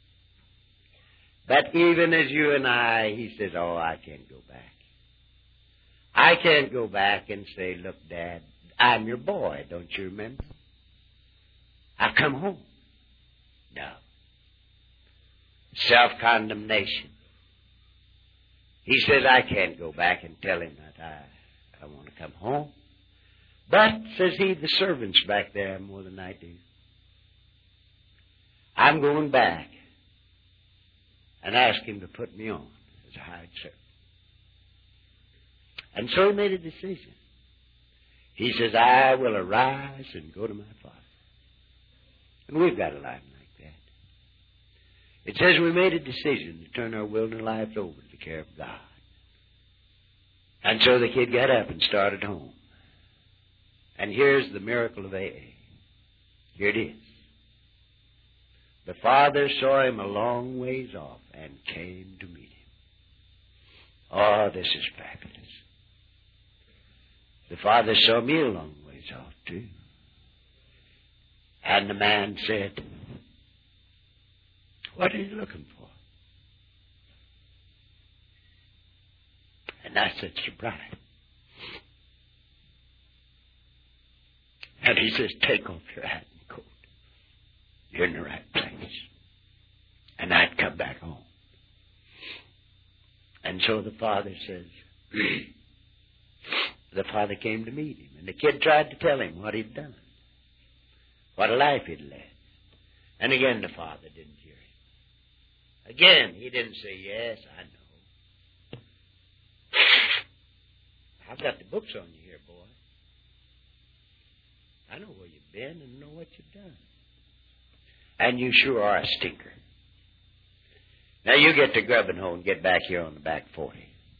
S1: But even as you and I, he says, oh, I can't go back. I can't go back and say, look, Dad, I'm your boy, don't you remember? I've come home. No. Self-condemnation. He says, I can't go back and tell him that I want to come home. But, says he, the servants back there have more than I do. I'm going back and ask him to put me on as a hired servant. And so he made a decision. He says, I will arise and go to my Father. And we've got a life like that. It says we made a decision to turn our wilderness life over to the care of God. And so the kid got up and started home. And here's the miracle of AA. Here it is. The Father saw him a long ways off and came to meet him. Oh, this is fabulous. The Father saw me a long ways off, too. And the man said, what are you looking for? And I said, sobriety. And he says, take off your hat and coat. You're in the right place. And I'd come back home. And so the Father says, the Father came to meet him. And the kid tried to tell him what he'd done. What a life he'd led. And again the Father didn't hear him. Again, he didn't say, yes, I know. I've got the books on you here, boy. I know where you've been and know what you've done. And you sure are a stinker. Now you get to Grubbenhole and get back here on the back 40.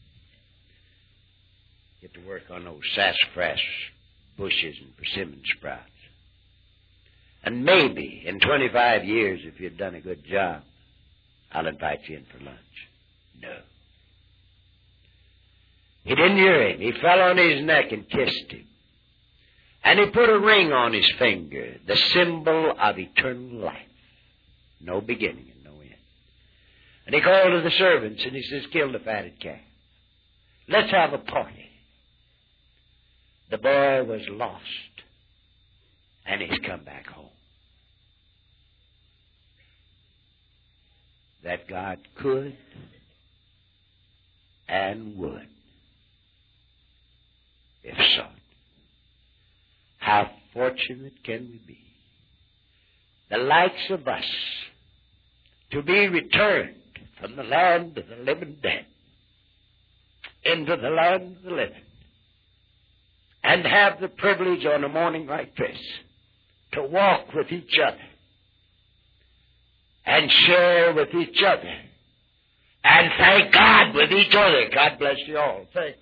S1: Get to work on those sassafras bushes and persimmon sprouts. And maybe in 25 years, if you've done a good job, I'll invite you in for lunch. No. He didn't hear him. He fell on his neck and kissed him. And he put a ring on his finger, the symbol of eternal life. No beginning and no end. And he called to the servants and he says, kill the fatted calf. Let's have a party. The boy was lost. And he's come back home. That God could and would, if sought. How fortunate can we be, the likes of us, to be returned from the land of the living dead into the land of the living, and have the privilege on a morning like this to walk with each other and share with each other and thank God with each other. God bless you all. Thank you.